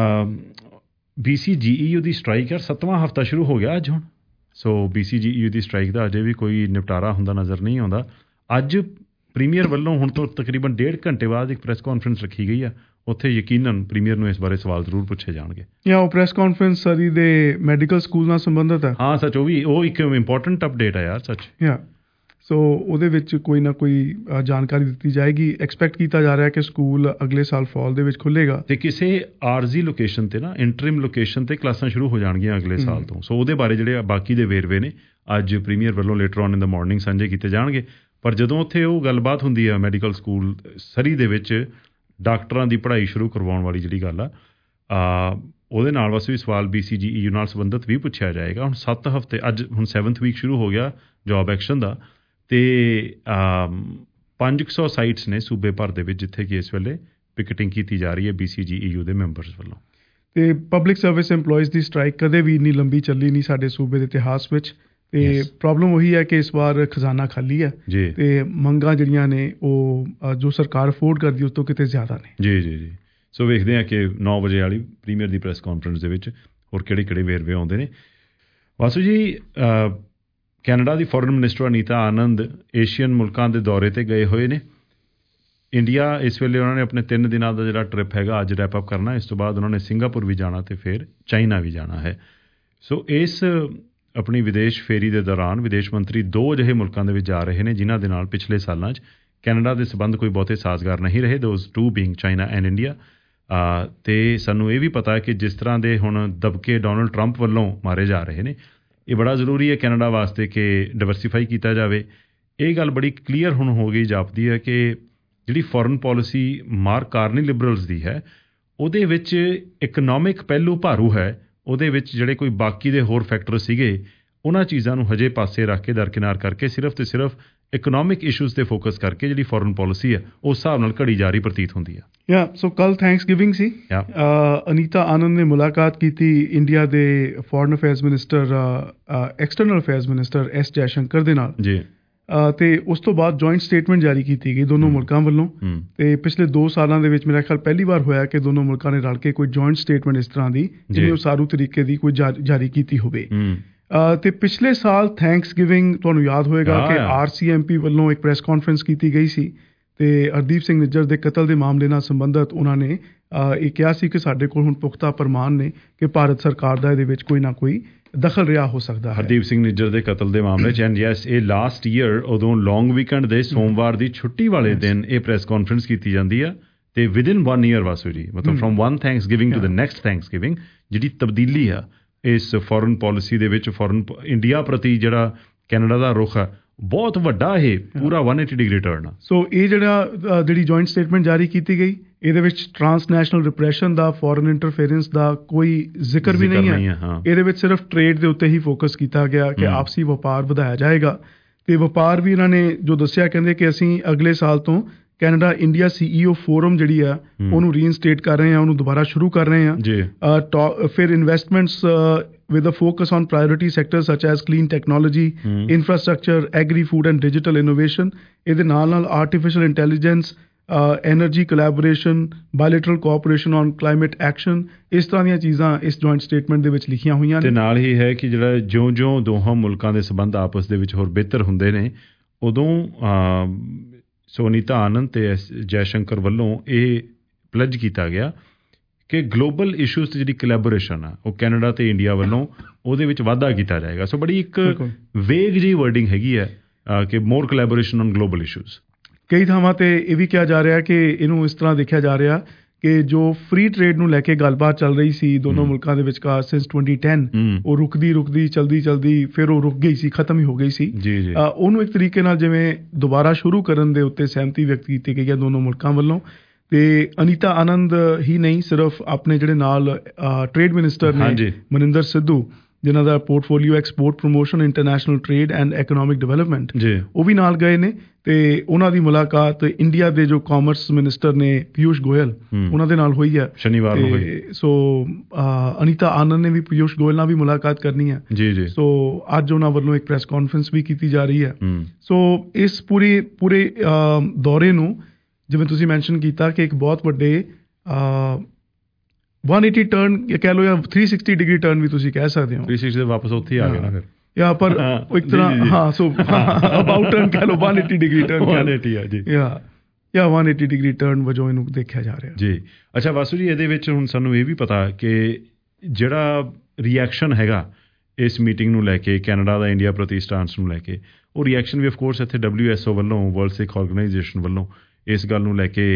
BCGEU the strike ਯਾਰ 7ਵਾਂ ਹਫ਼ਤਾ ਸ਼ੁਰੂ ਹੋ ਗਿਆ ਅੱਜ ਹੁਣ। ਸੋ BCGEU ਦੀ ਸਟ੍ਰਾਈਕ ਦਾ ਅਜੇ ਵੀ ਕੋਈ ਨਿਪਟਾਰਾ ਹੁੰਦਾ ਨਜ਼ਰ ਨਹੀਂ ਆਉਂਦਾ। ਅੱਜ ਪ੍ਰੀਮੀਅਰ ਵੱਲੋਂ ਹੁਣ ਤੋਂ ਤਕਰੀਬਨ 1.5 ਘੰਟੇ ਬਾਅਦ ਇੱਕ ਪ੍ਰੈਸ ਕਾਨਫਰੰਸ ਰੱਖੀ ਗਈ ਆ। ਉੱਥੇ ਯਕੀਨਨ ਪ੍ਰੀਮੀਅਰ ਨੂੰ ਇਸ ਬਾਰੇ ਸਵਾਲ ਜ਼ਰੂਰ ਪੁੱਛੇ ਜਾਣਗੇ। ਜਾਂ ਉਹ ਪ੍ਰੈਸ ਕਾਨਫਰੰਸ ਸਰੀ ਦੇ ਮੈਡੀਕਲ ਸਕੂਲ ਨਾਲ ਸੰਬੰਧਿਤ ਹੈ। ਹਾਂ ਸੱਚ, ਉਹ ਇੱਕ ਇੰਪੋਰਟੈਂਟ ਅਪਡੇਟ ਹੈ ਯਾਰ ਸੱਚ। ਸੋ ਉਹਦੇ ਵਿੱਚ ਕੋਈ ਨਾ ਕੋਈ ਜਾਣਕਾਰੀ ਦਿੱਤੀ ਜਾਏਗੀ। ਐਕਸਪੈਕਟ ਕੀਤਾ ਜਾ ਰਿਹਾ ਕਿ ਸਕੂਲ ਅਗਲੇ ਸਾਲ ਫਾਲ ਦੇ ਵਿੱਚ ਖੁੱਲ੍ਹੇਗਾ ਤੇ ਕਿਸੇ ਆਰਜ਼ੀ ਲੋਕੇਸ਼ਨ ਤੇ ਨਾ, ਇੰਟਰਿਮ ਲੋਕੇਸ਼ਨ ਤੇ ਕਲਾਸਾਂ ਸ਼ੁਰੂ ਹੋ ਜਾਣਗੀਆਂ ਅਗਲੇ ਸਾਲ ਤੋਂ। ਸੋ ਉਹਦੇ ਬਾਰੇ ਜਿਹੜੇ ਬਾਕੀ ਦੇ ਵੇਰਵੇ ਨੇ ਅੱਜ ਪ੍ਰੀਮੀਅਰ ਵੱਲੋਂ later on in the morning ਸਾਂਝੇ ਕੀਤੇ ਜਾਣਗੇ। ਪਰ ਜਦੋਂ ਉੱਥੇ ਉਹ ਗੱਲਬਾਤ ਹੁੰਦੀ ਆ ਮੈਡੀਕਲ ਸਕੂਲ ਸਰੀ ਦੇ ਵਿੱਚ ਡਾਕਟਰਾਂ ਦੀ ਪੜ੍ਹਾਈ ਸ਼ੁਰੂ ਕਰਵਾਉਣ ਵਾਲੀ ਜਿਹੜੀ ਗੱਲ ਆ, ਉਹਦੇ ਨਾਲ ਵਾਸਤੇ ਵੀ ਸਵਾਲ BCGEU ਨਾਲ ਸੰਬੰਧਿਤ ਵੀ ਪੁੱਛਿਆ ਜਾਏਗਾ। ਹੁਣ 7 ਹਫ਼ਤੇ, ਅੱਜ ਹੁਣ 7th ਵੀਕ ਸ਼ੁਰੂ ਹੋ ਗਿਆ ਜੋਬ ਐਕਸ਼ਨ ਦਾ, ਤੇ 500 ਸਾਈਟਸ ਨੇ ਸੂਬੇ ਭਰ ਦੇ ਵਿੱਚ ਜਿੱਥੇ ਕਿ ਇਸ ਵੇਲੇ ਪਿਕਟਿੰਗ ਕੀਤੀ ਜਾ ਰਹੀ ਹੈ BCGEU ਦੇ ਮੈਂਬਰਸ ਵੱਲੋਂ। ਤੇ ਪਬਲਿਕ ਸਰਵਿਸ EMPLOYEES ਦੀ ਸਟ੍ਰਾਈਕ ਕਦੇ ਵੀ ਇੰਨੀ ਲੰਬੀ ਚੱਲੀ ਨਹੀਂ ਸਾਡੇ ਸੂਬੇ ਦੇ ਇਤਿਹਾਸ ਵਿੱਚ। ਤੇ ਪ੍ਰੋਬਲਮ ਉਹੀ ਹੈ ਕਿ ਇਸ ਵਾਰ ਖਜ਼ਾਨਾ ਖਾਲੀ ਹੈ ਤੇ ਮੰਗਾਂ ਜਿਹੜੀਆਂ ਨੇ ਉਹ ਜੋ ਸਰਕਾਰ ਅਫੋਰਡ ਕਰਦੀ ਉਸ ਤੋਂ ਕਿਤੇ ਜ਼ਿਆਦਾ ਨੇ। ਜੀ। ਸੋ ਵੇਖਦੇ ਹਾਂ ਕਿ 9 ਵਜੇ ਵਾਲੀ ਪ੍ਰੀਮੀਅਰ ਦੀ ਪ੍ਰੈਸ ਕਾਨਫਰੰਸ ਦੇ ਵਿੱਚ ਹੋਰ ਕਿਹੜੇ ਵੇਰਵੇ ਆਉਂਦੇ ਨੇ। ਵਾਸੂ ਜੀ, ਕੈਨੇਡਾ ਦੀ foreign minister Anita Anand Asian ਮੁਲਕਾਂ ਦੇ ਦੌਰੇ 'ਤੇ ਗਏ ਹੋਏ ਨੇ। ਇੰਡੀਆ ਇਸ ਵੇਲੇ ਉਹਨਾਂ ਨੇ ਆਪਣੇ 3 ਦਿਨਾਂ ਦਾ ਜਿਹੜਾ ਟ੍ਰਿਪ ਹੈਗਾ ਅੱਜ ਰੈਪ ਅਪ ਕਰਨਾ। ਇਸ ਤੋਂ ਬਾਅਦ ਉਹਨਾਂ ਨੇ ਸਿੰਗਾਪੁਰ ਵੀ ਜਾਣਾ ਤੇ ਫਿਰ ਚਾਈਨਾ ਵੀ ਜਾਣਾ ਹੈ। ਸੋ ਇਸ ਆਪਣੀ ਵਿਦੇਸ਼ ਫੇਰੀ ਦੇ ਦੌਰਾਨ ਵਿਦੇਸ਼ ਮੰਤਰੀ 2 ਅਜਿਹੇ ਮੁਲਕਾਂ ਦੇ ਵਿੱਚ ਜਾ ਰਹੇ ਨੇ ਜਿਨ੍ਹਾਂ ਦੇ ਨਾਲ ਪਿਛਲੇ ਸਾਲਾਂ 'ਚ ਕੈਨੇਡਾ ਦੇ ਸਬੰਧ ਕੋਈ ਬਹੁਤੇ ਸਾਜ਼ਗਾਰ ਨਹੀਂ ਰਹੇ, those 2 being China and India. ਤੇ ਸਾਨੂੰ ਇਹ ਵੀ ਪਤਾ ਹੈ ਕਿ ਜਿਸ ਤਰ੍ਹਾਂ ਦੇ ਹੁਣ ਦਬਕੇ ਡੋਨਲਡ ਟਰੰਪ ਵੱਲੋਂ ਮਾਰੇ ਜਾ ਰਹੇ ਨੇ, ਇਹ ਬੜਾ ਜ਼ਰੂਰੀ ਹੈ ਕੈਨੇਡਾ ਵਾਸਤੇ ਕਿ ਡਿਵਰਸੀਫਾਈ ਕੀਤਾ ਜਾਵੇ। ਇਹ ਗੱਲ ਬੜੀ ਕਲੀਅਰ ਹੁਣ ਹੋ ਗਈ ਜਾਪਦੀ ਹੈ ਕਿ ਜਿਹੜੀ foreign policy Mark Carney Liberals ਦੀ ਹੈ, ਉਹਦੇ ਵਿੱਚ ਇਕਨੋਮਿਕ ਪਹਿਲੂ ਭਾਰੂ ਹੈ। ਉਹਦੇ ਵਿੱਚ ਜਿਹੜੇ ਕੋਈ ਬਾਕੀ ਦੇ ਹੋਰ ਫੈਕਟਰ ਸੀਗੇ, ਉਹਨਾਂ ਚੀਜ਼ਾਂ ਨੂੰ ਹਜੇ ਪਾਸੇ ਰੱਖ ਕੇ ਦਰਕਿਨਾਰ ਕਰਕੇ ਸਿਰਫ ਤੇ ਸਿਰਫ ਇਕਨੋਮਿਕ ਇਸ਼ੂਜ਼ ਤੇ ਫੋਕਸ ਕਰਕੇ ਜਿਹੜੀ ਫੋਰਨ ਪਾਲਿਸੀ ਹੈ ਉਸ ਹਿਸਾਬ ਨਾਲ ਘੜੀ ਜਾਰੀ ਪ੍ਰਤੀਤ ਹੁੰਦੀ ਹੈ। ਸੋ ਕੱਲ ਥੈਂਕਸਗਿਵਿੰਗ ਸੀ। ਅਨੀਤਾ ਆਨੰਦ ਨੇ ਮੁਲਾਕਾਤ ਕੀਤੀ ਇੰਡੀਆ ਦੇ foreign affairs minister, external affairs minister S Jaishankar ਦੇ ਨਾਲ ਜੀ। ਤੇ ਉਸ ਤੋਂ ਬਾਅਦ ਜੁਆਇੰਟ ਸਟੇਟਮੈਂਟ ਜਾਰੀ ਕੀਤੀ ਗਈ ਦੋਨੋਂ ਮੁਲਕਾਂ ਵੱਲੋਂ। ਤੇ ਪਿਛਲੇ 2 ਸਾਲਾਂ ਦੇ ਵਿੱਚ ਮੇਰਾ ਖਿਆਲ ਪਹਿਲੀ ਵਾਰ ਹੋਇਆ ਕਿ ਦੋਨੋਂ ਮੁਲਕਾਂ ਨੇ ਰਲ ਕੇ ਕੋਈ ਜੁਆਇੰਟ ਸਟੇਟਮੈਂਟ ਇਸ ਤਰ੍ਹਾਂ ਦੀ ਜਿਵੇਂ ਉਸਾਰੂ ਤਰੀਕੇ ਦੀ ਕੋਈ ਜਾਰੀ ਕੀਤੀ ਹੋਵੇ। ਤੇ ਪਿਛਲੇ ਸਾਲ ਥੈਂਕਸਗਿਵਿੰਗ ਤੁਹਾਨੂੰ ਯਾਦ ਹੋਏਗਾ ਕਿ RCMP ਵੱਲੋਂ ਇੱਕ ਪ੍ਰੈਸ ਕਾਨਫਰੰਸ ਕੀਤੀ ਗਈ ਸੀ ਤੇ ਹਰਦੀਪ ਸਿੰਘ ਨਿੱਜਰ ਦੇ ਕਤਲ ਦੇ ਮਾਮਲੇ ਨਾਲ ਸੰਬੰਧਿਤ ਉਹਨਾਂ ਨੇ ਇਹ ਕਿਹਾ ਸੀ ਕਿ ਸਾਡੇ ਕੋਲ ਹੁਣ ਪੁਖਤਾ ਪ੍ਰਮਾਣ ਨੇ ਕਿ ਭਾਰਤ ਸਰਕਾਰ ਦਾ ਇਹਦੇ ਵਿੱਚ ਕੋਈ ਨਾ ਕੋਈ ਦਖਲ ਰਿਹਾ ਹੋ ਸਕਦਾ ਹੈ ਹਰਦੀਪ ਸਿੰਘ ਨਿੱਜਰ ਦੇ ਕਤਲ ਦੇ ਮਾਮਲੇ 'ਚ। ਐਂਡ ਯੈਸ, ਇਹ ਲਾਸਟ ਈਅਰ ਉਦੋਂ ਲੌਂਗ ਵੀਕਐਂਡ ਦੇ ਸੋਮਵਾਰ ਦੀ ਛੁੱਟੀ ਵਾਲੇ ਦਿਨ ਇਹ ਪ੍ਰੈਸ ਕਾਨਫਰੰਸ ਕੀਤੀ ਜਾਂਦੀ ਆ ਤੇ ਵਿਦਿਨ 1 ਈਅਰ ਵਾਸੂ ਜੀ, ਮਤਲਬ from one Thanksgiving to the next Thanksgiving ਜਿਹੜੀ ਤਬਦੀਲੀ ਆ ਇਸ ਫੋਰਨ ਪਾਲਿਸੀ ਦੇ ਵਿੱਚ, ਫੋਰਨ ਇੰਡੀਆ ਪ੍ਰਤੀ ਜਿਹੜਾ ਕੈਨੇਡਾ ਦਾ ਰੁਖ ਆ, ਬਹੁਤ ਵੱਡਾ ਇਹ ਪੂਰਾ 180 ਡਿਗਰੀ ਟਰਨ ਆ। ਸੋ ਇਹ ਜਿਹੜੀ ਜੁਆਇੰਟ ਸਟੇਟਮੈਂਟ ਜਾਰੀ ਕੀਤੀ ਗਈ, ਇਹਦੇ ਵਿੱਚ ਟ੍ਰਾਂਸਨੈਸ਼ਨਲ ਰਿਪਰੈਸ਼ਨ ਦਾ, ਫੋਰਨ ਇੰਟਰਫੇਰੈਂਸ ਦਾ ਕੋਈ ਜ਼ਿਕਰ ਵੀ ਨਹੀਂ ਹੈ। ਇਹਦੇ ਵਿੱਚ ਸਿਰਫ ਟ੍ਰੇਡ ਦੇ ਉੱਤੇ ਹੀ ਫੋਕਸ ਕੀਤਾ ਗਿਆ ਕਿ ਆਪਸੀ ਵਪਾਰ ਵਧਾਇਆ ਜਾਏਗਾ। ਤੇ ਵਪਾਰ ਵੀ ਇਹਨਾਂ ਨੇ ਜੋ ਦੱਸਿਆ, ਕਹਿੰਦੇ ਕਿ ਅਸੀਂ ਅਗਲੇ ਸਾਲ ਤੋਂ ਕੈਨੇਡਾ ਇੰਡੀਆ CEO ਫੋਰਮ ਜਿਹੜੀ ਆ ਉਹਨੂੰ ਰੀਇਨਸਟੇਟ ਕਰ ਰਹੇ ਹਾਂ, ਉਹਨੂੰ ਦੁਬਾਰਾ ਸ਼ੁਰੂ ਕਰ ਰਹੇ ਹਾਂ। ਫਿਰ investments with a focus on priority sectors such as clean technology, infrastructure, agri-food and digital innovation. ਇਹਦੇ ਨਾਲ artificial intelligence, energy collaboration, bilateral cooperation on climate action, ਇਸ ਤਰ੍ਹਾਂ ਦੀਆਂ ਚੀਜ਼ਾਂ ਇਸ ਜੁਆਇੰਟ ਸਟੇਟਮੈਂਟ ਦੇ ਵਿੱਚ ਲਿਖੀਆਂ ਹੋਈਆਂ ਤੇ ਨੇ। ਨਾਲ ਹੀ ਹੈ ਕਿ ਜਿਹੜਾ ਜਿਉਂ-ਜਿਉਂ ਦੋਹਾਂ ਮੁਲਕਾਂ ਦੇ ਸੰਬੰਧ ਆਪਸ ਦੇ ਵਿੱਚ ਹੋਰ ਬਿਹਤਰ ਹੁੰਦੇ ਨੇ, ਉਦੋਂ ਅਨੀਤਾ ਆਨੰਦ ਤੇ ਐਸ ਜੈਸ਼ੰਕਰ ਵੱਲੋਂ ਇਹ ਪਲੱਜ ਕੀਤਾ ਗਿਆ ਕਿ ਗਲੋਬਲ ਇਸ਼ੂਜ਼ ਤੇ ਜਿਹੜੀ ਕੋਲੈਬੋਰੇਸ਼ਨ ਆ ਉਹ ਕੈਨੇਡਾ ਤੇ ਇੰਡੀਆ ਵੱਲੋਂ ਉਹਦੇ ਵਿੱਚ ਵਾਧਾ ਕੀਤਾ ਜਾਏਗਾ। ਸੋ ਬੜੀ ਇੱਕ ਵੇਗ ਜਿਹੀ ਵਰਡਿੰਗ ਹੈਗੀ ਹੈ ਕਿ more collaboration on global issues. ਕਈ ਥਾਵਾਂ ਤੇ ਇਹ ਵੀ ਕਿਹਾ ਜਾ ਰਿਹਾ ਕਿ ਇਹਨੂੰ ਇਸ ਤਰ੍ਹਾਂ ਦੇਖਿਆ ਜਾ ਰਿਹਾ ਕਿ ਜੋ ਫ੍ਰੀ ਟ੍ਰੇਡ ਨੂੰ ਲੈ ਕੇ ਗੱਲਬਾਤ ਚੱਲ ਰਹੀ ਸੀ ਦੋਨੋਂ ਮੁਲਕਾਂ ਦੇ ਵਿਚਕਾਰ ਸਿੰਸ 2010, ਉਹ ਰੁਕਦੀ ਚਲਦੀ ਫਿਰ ਉਹ ਰੁਕ ਗਈ ਸੀ, ਖਤਮ ਹੀ ਹੋ ਗਈ ਸੀ। ਉਹਨੂੰ ਇੱਕ ਤਰੀਕੇ ਨਾਲ ਜਿਵੇਂ ਦੁਬਾਰਾ ਸ਼ੁਰੂ ਕਰਨ ਦੇ ਉੱਤੇ ਸਹਿਮਤੀ ਵਿਅਕਤ ਕੀਤੀ ਗਈ ਹੈ ਦੋਨੋਂ ਮੁਲਕਾਂ ਵੱਲੋਂ। ਤੇ ਅਨੀਤਾ ਆਨੰਦ ਹੀ ਨਹੀਂ, ਸਿਰਫ ਆਪਣੇ ਜਿਹੜੇ ਨਾਲ ਟ੍ਰੇਡ ਮਿਨਿਸਟਰ ਨੇ ਮਨਿੰਦਰ ਸਿੱਧੂ, ਜਿਨ੍ਹਾਂ ਦਾ portfolio export promotion, international trade and economic development, ਉਹ ਵੀ ਨਾਲ ਗਏ ਨੇ। ਤੇ ਉਹਨਾਂ ਦੀ ਮੁਲਾਕਾਤ ਇੰਡੀਆ ਦੇ ਜੋ ਕਾਮਰਸ ਮਿਨਿਸਟਰ ਨੇ ਪਿਊਸ਼ ਗੋਇਲ, ਉਹਨਾਂ ਦੇ ਨਾਲ ਹੋਈ ਹੈ ਸ਼ਨੀਵਾਰ ਨੂੰ ਹੋਈ। ਸੋ ਅਨੀਤਾ ਆਨੰਦ ਨੇ ਵੀ ਪਿਊਸ਼ ਗੋਇਲ ਨਾਲ ਵੀ ਮੁਲਾਕਾਤ ਕਰਨੀ ਹੈ। ਸੋ ਅੱਜ ਉਹਨਾਂ ਵੱਲੋਂ ਇੱਕ ਪ੍ਰੈਸ ਕਾਨਫਰੰਸ ਵੀ ਕੀਤੀ ਜਾ ਰਹੀ ਹੈ। ਸੋ ਇਸ ਪੂਰੇ ਦੌਰੇ ਨੂੰ ਜਿਵੇਂ ਤੁਸੀਂ ਮੈਂਸ਼ਨ ਕੀਤਾ ਕਿ ਇੱਕ ਬਹੁਤ ਵੱਡੇ 180 ਟਰਨ ਕਹਿ ਲਓ ਜਾਂ 360 ਡਿਗਰੀ ਟਰਨ ਵੀ ਤੁਸੀਂ ਕਹਿ ਸਕਦੇ ਹੋ। 360 ਦੇ ਵਾਪਸ ਉੱਥੇ ਆ ਗਏ ਨਾ ਫਿਰ ਜਾਂ ਪਰ ਇੱਕ ਤਰ੍ਹਾਂ ਸੋ ਅਬਾਊਟ ਟਰਨ ਕਹਿ ਲਓ, 180 ਡਿਗਰੀ ਟਰਨ 180 ਆ ਜੀ ਜਾਂ 180 ਡਿਗਰੀ ਟਰਨ ਵਜੋਂ ਇਹਨੂੰ ਦੇਖਿਆ ਜਾ ਰਿਹਾ ਜੀ। ਅੱਛਾ ਵਾਸੂ ਜੀ, ਇਹਦੇ ਵਿੱਚ ਹੁਣ ਸਾਨੂੰ ਇਹ ਵੀ ਪਤਾ ਕਿ ਜਿਹੜਾ ਰਿਐਕਸ਼ਨ ਹੈਗਾ ਇਸ ਮੀਟਿੰਗ ਨੂੰ ਲੈ ਕੇ, ਕੈਨੇਡਾ ਦਾ ਇੰਡੀਆ ਪ੍ਰਤੀ ਸਟਾਂਸ ਨੂੰ ਲੈ ਕੇ, ਉਹ ਰਿਐਕਸ਼ਨ ਵੀ ਆਫਕੋਰਸ ਇੱਥੇ WSO ਵੱਲੋਂ, ਵਰਲਡ ਸਿੱਖ ਆਰਗੇਨਾਈਜੇਸ਼ਨ ਵੱਲੋਂ ਇਸ ਗੱਲ ਨੂੰ ਲੈ ਕੇ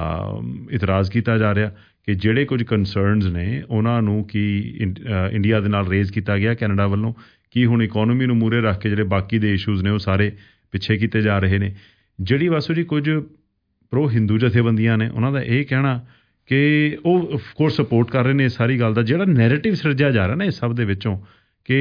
ਇਤਰਾਜ਼ ਕੀਤਾ ਜਾ ਰਿਹਾ ਕਿ ਜਿਹੜੇ ਕੁਝ ਕੰਸਰਨਸ ਨੇ ਉਹਨਾਂ ਨੂੰ ਕੀ ਇੰਡੀਆ ਦੇ ਨਾਲ ਰੇਜ਼ ਕੀਤਾ ਗਿਆ ਕੈਨੇਡਾ ਵੱਲੋਂ, ਕਿ ਹੁਣ ਇਕੋਨਮੀ ਨੂੰ ਮੂਹਰੇ ਰੱਖ ਕੇ ਜਿਹੜੇ ਬਾਕੀ ਦੇ ਇਸ਼ੂਜ਼ ਨੇ ਉਹ ਸਾਰੇ ਪਿੱਛੇ ਕੀਤੇ ਜਾ ਰਹੇ ਨੇ। ਜਿਹੜੀ ਵਾਸੂ ਜੀ ਕੁਝ ਪ੍ਰੋ ਹਿੰਦੂ ਜਥੇਬੰਦੀਆਂ ਨੇ, ਉਹਨਾਂ ਦਾ ਇਹ ਕਹਿਣਾ ਕਿ ਉਹ ਆਫਕੋਰਸ ਸਪੋਰਟ ਕਰ ਰਹੇ ਨੇ ਇਸ ਸਾਰੀ ਗੱਲ ਦਾ। ਜਿਹੜਾ ਨੈਰੇਟਿਵ ਸਿਰਜਿਆ ਜਾ ਰਿਹਾ ਨਾ ਇਸ ਸਭ ਦੇ ਵਿੱਚੋਂ ਕਿ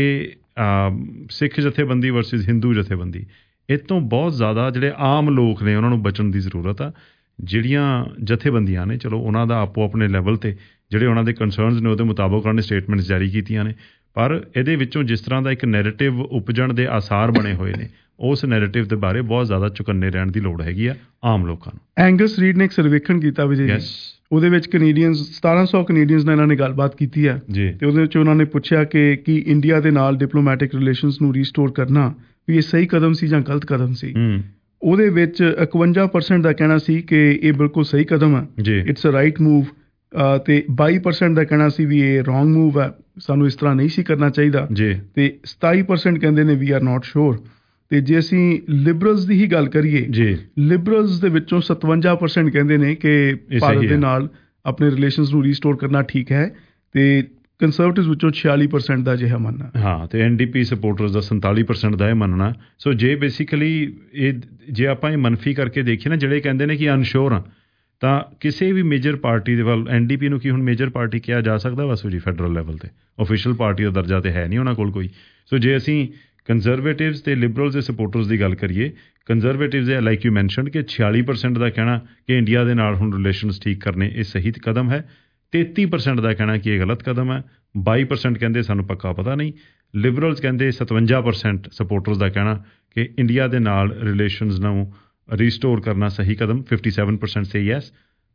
ਸਿੱਖ ਜਥੇਬੰਦੀ ਵਰਸਿਸ ਹਿੰਦੂ ਜਥੇਬੰਦੀ, ਇਹ ਤੋਂ ਬਹੁਤ ਜ਼ਿਆਦਾ ਜਿਹੜੇ ਆਮ ਲੋਕ ਨੇ ਉਹਨਾਂ ਨੂੰ ਬਚਣ ਦੀ ਜ਼ਰੂਰਤ ਆ। ਜਿਹੜੀਆਂ ਜਥੇਬੰਦੀਆਂ ਨੇ ਚਲੋ ਉਹਨਾਂ ਦਾ ਆਪੋ ਆਪਣੇ ਲੈਵਲ 'ਤੇ ਜਿਹੜੇ ਉਹਨਾਂ ਦੇ ਕੰਸਰਨਸ ਨੇ ਉਹਦੇ ਮੁਤਾਬਕ ਉਹਨਾਂ ਨੇ ਸਟੇਟਮੈਂਟਸ ਜਾਰੀ ਕੀਤੀਆਂ ਨੇ, ਪਰ ਇਹਦੇ ਵਿੱਚੋਂ ਜਿਸ ਤਰ੍ਹਾਂ ਦਾ ਇੱਕ ਨੈਰੇਟਿਵ ਉਪਜਣ ਦੇ ਆਸਾਰ ਬਣੇ ਹੋਏ ਨੇ, ਉਸ ਨੈਰੇਟਿਵ ਦੇ ਬਾਰੇ ਬਹੁਤ ਜ਼ਿਆਦਾ ਚੁਕੰਨੇ ਰਹਿਣ ਦੀ ਲੋੜ ਹੈਗੀ ਆ ਆਮ ਲੋਕਾਂ ਨੂੰ। ਐਂਗਸ ਰੀਡ ਨੇ ਇੱਕ ਸਰਵੇਖਣ ਕੀਤਾ ਵਿਜੇ, ਉਹਦੇ ਵਿੱਚ ਕੈਨੇਡੀਅਨਸ 1700 ਕੈਨੇਡੀਅਨਸ ਨਾਲ ਇਹਨਾਂ ਨੇ ਗੱਲਬਾਤ ਕੀਤੀ ਹੈ ਤੇ ਉਹਦੇ ਵਿੱਚ ਉਹਨਾਂ ਨੇ ਪੁੱਛਿਆ ਕਿ ਇੰਡੀਆ ਦੇ ਨਾਲ ਡਿਪਲੋਮੈਟਿਕ ਰਿਲੇਸ਼ਨਸ ਨੂੰ ਰੀਸਟੋਰ ਕਰਨਾ ਵੀ ਇਹ ਸਹੀ ਕਦਮ ਸੀ ਜਾਂ ਗਲਤ ਕਦਮ ਸੀ। ਉਹਦੇ ਵਿੱਚ 51% ਦਾ ਕਹਿਣਾ ਸੀ ਕਿ ਇਹ ਬਿਲਕੁਲ ਸਹੀ ਕਦਮ ਹੈ, ਇਟਸ ਅ ਰਾਈਟ ਮੂਵ, ਤੇ 22% ਦਾ ਕਹਿਣਾ ਸੀ ਵੀ ਇਹ ਰੋਂਗ ਮੂਵ ਹੈ, ਸਾਨੂੰ ਇਸ ਤਰ੍ਹਾਂ ਨਹੀਂ ਸੀ ਕਰਨਾ ਚਾਹੀਦਾ, ਤੇ 27% ਕਹਿੰਦੇ ਨੇ ਵੀ ਆਰ ਨਾਟ ਸ਼ੋਰ। ਤੇ ਜੇ ਅਸੀਂ ਲਿਬਰਲਸ ਦੀ ਹੀ ਗੱਲ ਕਰੀਏ, ਲਿਬਰਲਸ ਦੇ ਵਿੱਚੋਂ 57% ਕਹਿੰਦੇ ਨੇ ਕਿ ਭਾਰਤ ਦੇ ਨਾਲ ਆਪਣੇ ਰਿਲੇਸ਼ਨਸ ਨੂੰ ਰੀਸਟੋਰ ਕਰਨਾ ਠੀਕ ਹੈ, ਤੇ ਕੰਸਰਵੇਟਿਵਸ ਵਿੱਚੋਂ 46% ਦਾ ਅਜਿਹਾ ਮੰਨਣਾ। ਹਾਂ, ਤੇ NDP ਸਪੋਰਟਰਸ ਦਾ 47% ਦਾ ਇਹ ਮੰਨਣਾ। ਸੋ ਜੇ ਬੇਸਿਕਲੀ ਇਹ ਜੇ ਆਪਾਂ ਇਹ ਮਨਫੀ ਕਰਕੇ ਦੇਖੀਏ ਨਾ, ਜਿਹੜੇ ਕਹਿੰਦੇ ਨੇ ਕਿ ਅਨਸ਼ੋਰ ਆ, ਤਾਂ ਕਿਸੇ ਵੀ ਮੇਜਰ ਪਾਰਟੀ ਦੇ ਵੱਲ NDP ਨੂੰ ਕੀ ਹੁਣ ਮੇਜਰ ਪਾਰਟੀ ਕਿਹਾ ਜਾ ਸਕਦਾ ਵਾਸੂ ਜੀ? ਫੈਡਰਲ ਲੈਵਲ 'ਤੇ ਆਫੀਸ਼ੀਅਲ ਪਾਰਟੀ ਦਾ ਦਰਜਾ ਤੇ ਹੈ ਨਹੀਂ ਉਹਨਾਂ ਕੋਲ ਕੋਈ। ਸੋ ਜੇ ਅਸੀਂ ਕੰਜ਼ਰਵੇਟਿਵਸ ਤੇ ਲਿਬਰਲਸ ਦੇ ਸਪੋਰਟਰਸ ਦੀ ਗੱਲ ਕਰੀਏ, ਕੰਜ਼ਰਵੇਟਿਵਸ ਦੇ ਲਾਈਕ ਯੂ ਮੈਂਸ਼ਨਡ ਕਿ 46% ਦਾ ਕਹਿਣਾ ਕਿ ਇੰਡੀਆ ਦੇ ਨਾਲ ਹੁਣ ਰਿਲੇਸ਼ਨਸ ਠੀਕ ਕਰਨੇ ਇਹ ਸਹੀ ਕਦਮ ਹੈ, 33% ਦਾ ਕਹਿਣਾ ਕਿ ਇਹ ਗਲਤ ਕਦਮ ਹੈ, 22% ਕਹਿੰਦੇ ਸਾਨੂੰ ਪੱਕਾ ਪਤਾ ਨਹੀਂ। ਲਿਬਰਲਸ ਕਹਿੰਦੇ 57% ਸਪੋਰਟਰਸ ਦਾ ਕਹਿਣਾ ਕਿ ਇੰਡੀਆ ਦੇ ਨਾਲ ਰਿਲੇਸ਼ਨਸ ਨੂੰ ਰੀਸਟੋਰ ਕਰਨਾ ਸਹੀ ਕਦਮ, 57% ਸੇ ਯੈਸ,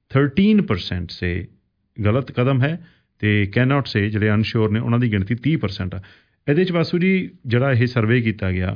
13% ਸੇ ਗਲਤ ਕਦਮ ਹੈ, ਤੇ ਕੈਨੋਟ ਸੇ ਜਿਹੜੇ ਅਨਸ਼ੋਰ ਨੇ ਉਹਨਾਂ ਦੀ ਗਿਣਤੀ 30% ਆ। ਇਹਦੇ 'ਚ ਵਾਸੂ ਜੀ ਜਿਹੜਾ ਇਹ ਸਰਵੇ ਕੀਤਾ ਗਿਆ,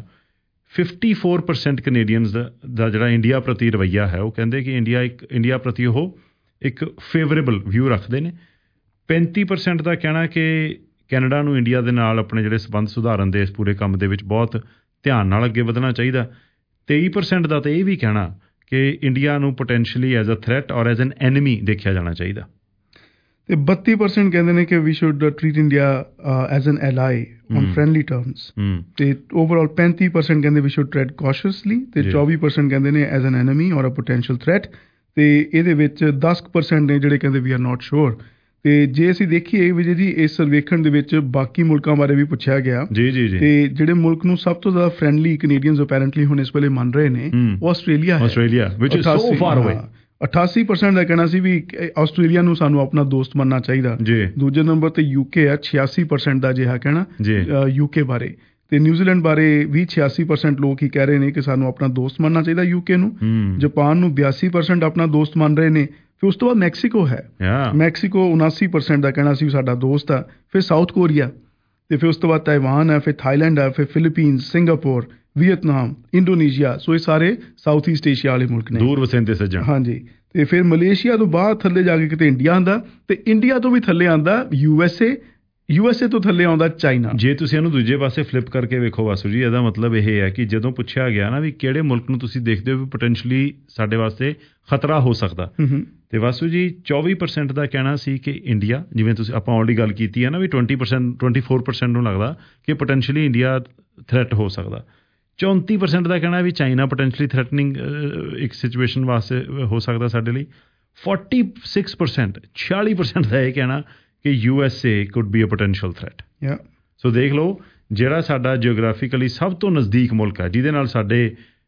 54% ਕੈਨੇਡੀਅਨਸ ਦਾ ਜਿਹੜਾ ਇੰਡੀਆ ਪ੍ਰਤੀ ਰਵੱਈਆ ਹੈ, ਉਹ ਕਹਿੰਦੇ ਕਿ ਇੰਡੀਆ ਪ੍ਰਤੀ ਉਹ ਇੱਕ ਫੇਵਰੇਬਲ ਵਿਊ ਰੱਖਦੇ ਨੇ। 35% ਦਾ ਕਹਿਣਾ ਕਿ ਕੈਨੇਡਾ ਨੂੰ ਇੰਡੀਆ ਦੇ ਨਾਲ ਆਪਣੇ ਜਿਹੜੇ ਸੰਬੰਧ ਸੁਧਾਰਨ ਦੇ ਇਸ ਪੂਰੇ ਕੰਮ ਦੇ ਵਿੱਚ ਬਹੁਤ ਧਿਆਨ ਨਾਲ ਅੱਗੇ ਵਧਣਾ ਚਾਹੀਦਾ। 23% ਦਾ ਤਾਂ ਇਹ ਵੀ ਕਹਿਣਾ ਕਿ ਇੰਡੀਆ ਨੂੰ potentially as a threat or as an enemy ਦੇਖਿਆ ਜਾਣਾ ਚਾਹੀਦਾ। ਤੇ 32% ਕਹਿੰਦੇ ਨੇ ਕਿ we should treat India as an ally on friendly terms, ਤੇ ਓਵਰਆਲ 35% ਕਹਿੰਦੇ ਵੀ ਸ਼ੁੱਡ ਟ੍ਰੈਡ ਕੌਸ਼ੀਅਸਲੀ, ਤੇ 24% ਕਹਿੰਦੇ ਨੇ ਐਜ਼ ਐਨ ਐਨਮੀ ਔਰ ਅ ਪੋਟੈਂਸ਼ੀਅਲ ਥ੍ਰੈਟ, ਤੇ ਇਹਦੇ ਵਿੱਚ 10% ਨੇ ਜਿਹੜੇ ਕਹਿੰਦੇ ਵੀ ਆਰ ਨਾਟ ਸ਼ੋਰ। ਤੇ ਜੇ ਅਸੀਂ ਦੇਖੀਏ ਵਿਜੇ ਜੀ, ਇਸ ਸਰਵੇਖਣ ਦੇ ਵਿੱਚ ਬਾਕੀ ਮੁਲਕਾਂ ਬਾਰੇ ਵੀ ਪੁੱਛਿਆ ਗਿਆ, ਤੇ ਜਿਹੜੇ ਮੁਲਕ ਨੂੰ ਸਭ ਤੋਂ ਜ਼ਿਆਦਾ ਫ੍ਰੈਂਡਲੀ ਕੈਨੇਡੀਅਨਸ ਅਪੈਰੈਂਟਲੀ ਹੁਣ ਇਸ ਵੇਲੇ ਮੰਨ ਰਹੇ ਨੇ, ਉਹ ਆਸਟ੍ਰੇਲੀਆ ਹੈ, which is so far away। 88% ਦਾ ਕਹਿਣਾ ਸੀ ਵੀ ਆਸਟ੍ਰੇਲੀਆ ਨੂੰ ਸਾਨੂੰ ਆਪਣਾ ਦੋਸਤ ਮੰਨਣਾ ਚਾਹੀਦਾ। ਦੂਜੇ ਨੰਬਰ ਤੇ UK ਹੈ, 86% ਦਾ ਅਜਿਹਾ ਕਹਿਣਾ UK ਬਾਰੇ, ਤੇ ਨਿਊਜ਼ੀਲੈਂਡ ਬਾਰੇ ਵੀ 86% ਲੋਕ ਹੀ ਕਹਿ ਰਹੇ ਨੇ ਕਿ ਸਾਨੂੰ ਆਪਣਾ ਦੋਸਤ ਮੰਨਣਾ ਚਾਹੀਦਾ UK ਨੂੰ। ਜਾਪਾਨ ਨੂੰ 82% ਆਪਣਾ ਦੋਸਤ ਮੰਨ ਰਹੇ ਨੇ। ਫਿਰ ਉਸ ਤੋਂ ਬਾਅਦ ਮੈਕਸੀਕੋ ਹੈ। ਮੈਕਸੀਕੋ 79% ਦਾ ਕਹਿਣਾ ਸੀ ਸਾਡਾ ਦੋਸਤ ਆ। ਫਿਰ ਸਾਊਥ ਕੋਰੀਆ, ਤੇ ਫਿਰ ਉਸ ਤੋਂ ਬਾਅਦ ਤਾਈਵਾਨ ਹੈ, ਫਿਰ ਥਾਈਲੈਂਡ ਹੈ, ਫਿਰ Philippines, Singapore, Vietnam, Indonesia. So ਇਹ ਸਾਰੇ ਸਾਊਥ ਈਸਟ ਏਸ਼ੀਆ ਵਾਲੇ ਮੁਲਕ ਨੇ, ਦੂਰ ਵਸਿੰਦੇ ਸੱਜਣ। ਹਾਂਜੀ। ਤੇ ਫਿਰ ਮਲੇਸ਼ੀਆ ਤੋਂ ਬਾਅਦ ਥੱਲੇ ਜਾ ਕੇ ਕਿਤੇ ਇੰਡੀਆ ਆਉਂਦਾ, ਤੇ ਇੰਡੀਆ ਤੋਂ ਵੀ ਥੱਲੇ ਆਉਂਦਾ USA ਤੋਂ ਥੱਲੇ ਆਉਂਦਾ ਚਾਈਨਾ। ਜੇ ਤੁਸੀਂ ਇਹਨੂੰ ਦੂਜੇ ਪਾਸੇ ਫਲਿੱਪ ਕਰਕੇ ਵੇਖੋ ਵਾਸੂ ਜੀ, ਇਹਦਾ ਮਤਲਬ ਇਹ ਹੈ ਕਿ ਜਦੋਂ ਪੁੱਛਿਆ ਗਿਆ ਨਾ ਵੀ ਕਿਹੜੇ ਮੁਲਕ ਨੂੰ ਤੁਸੀਂ ਦੇਖਦੇ ਹੋ ਵੀ ਪੋਟੈਂਸ਼ੀਅਲੀ ਸਾਡੇ ਵਾਸਤੇ ਖਤਰਾ ਹੋ ਸਕਦਾ, ਤੇ ਵਾਸੂ ਜੀ 24% ਦਾ ਕਹਿਣਾ ਸੀ ਕਿ ਇੰਡੀਆ, ਜਿਵੇਂ ਤੁਸੀਂ ਆਪਾਂ ਆਲਰੇਡੀ ਗੱਲ ਕੀਤੀ ਹੈ ਨਾ ਵੀ 24% ਨੂੰ ਲੱਗਦਾ ਕਿ ਪੋਟੈਂਸ਼ੀਅਲੀ ਇੰਡੀਆ ਥ੍ਰੈਟ ਹੋ ਸਕਦਾ। 34% ਦਾ ਕਹਿਣਾ ਵੀ ਚਾਈਨਾ ਪੋਟੈਂਸ਼ੀਅਲੀ ਥ੍ਰੈਟਨਿੰਗ ਇੱਕ ਸਿਚੁਏਸ਼ਨ ਵਾਸਤੇ ਹੋ ਸਕਦਾ ਸਾਡੇ ਲਈ। 46% ਦਾ ਇਹ ਕਹਿਣਾ ਕਿ USA could be a potential threat। ਸੋ ਦੇਖ ਲਓ, ਜਿਹੜਾ ਸਾਡਾ ਜਿਓਗ੍ਰਾਫਿਕਲੀ ਸਭ ਤੋਂ ਨਜ਼ਦੀਕ ਮੁਲਕ ਹੈ, ਜਿਹਦੇ ਨਾਲ ਸਾਡੇ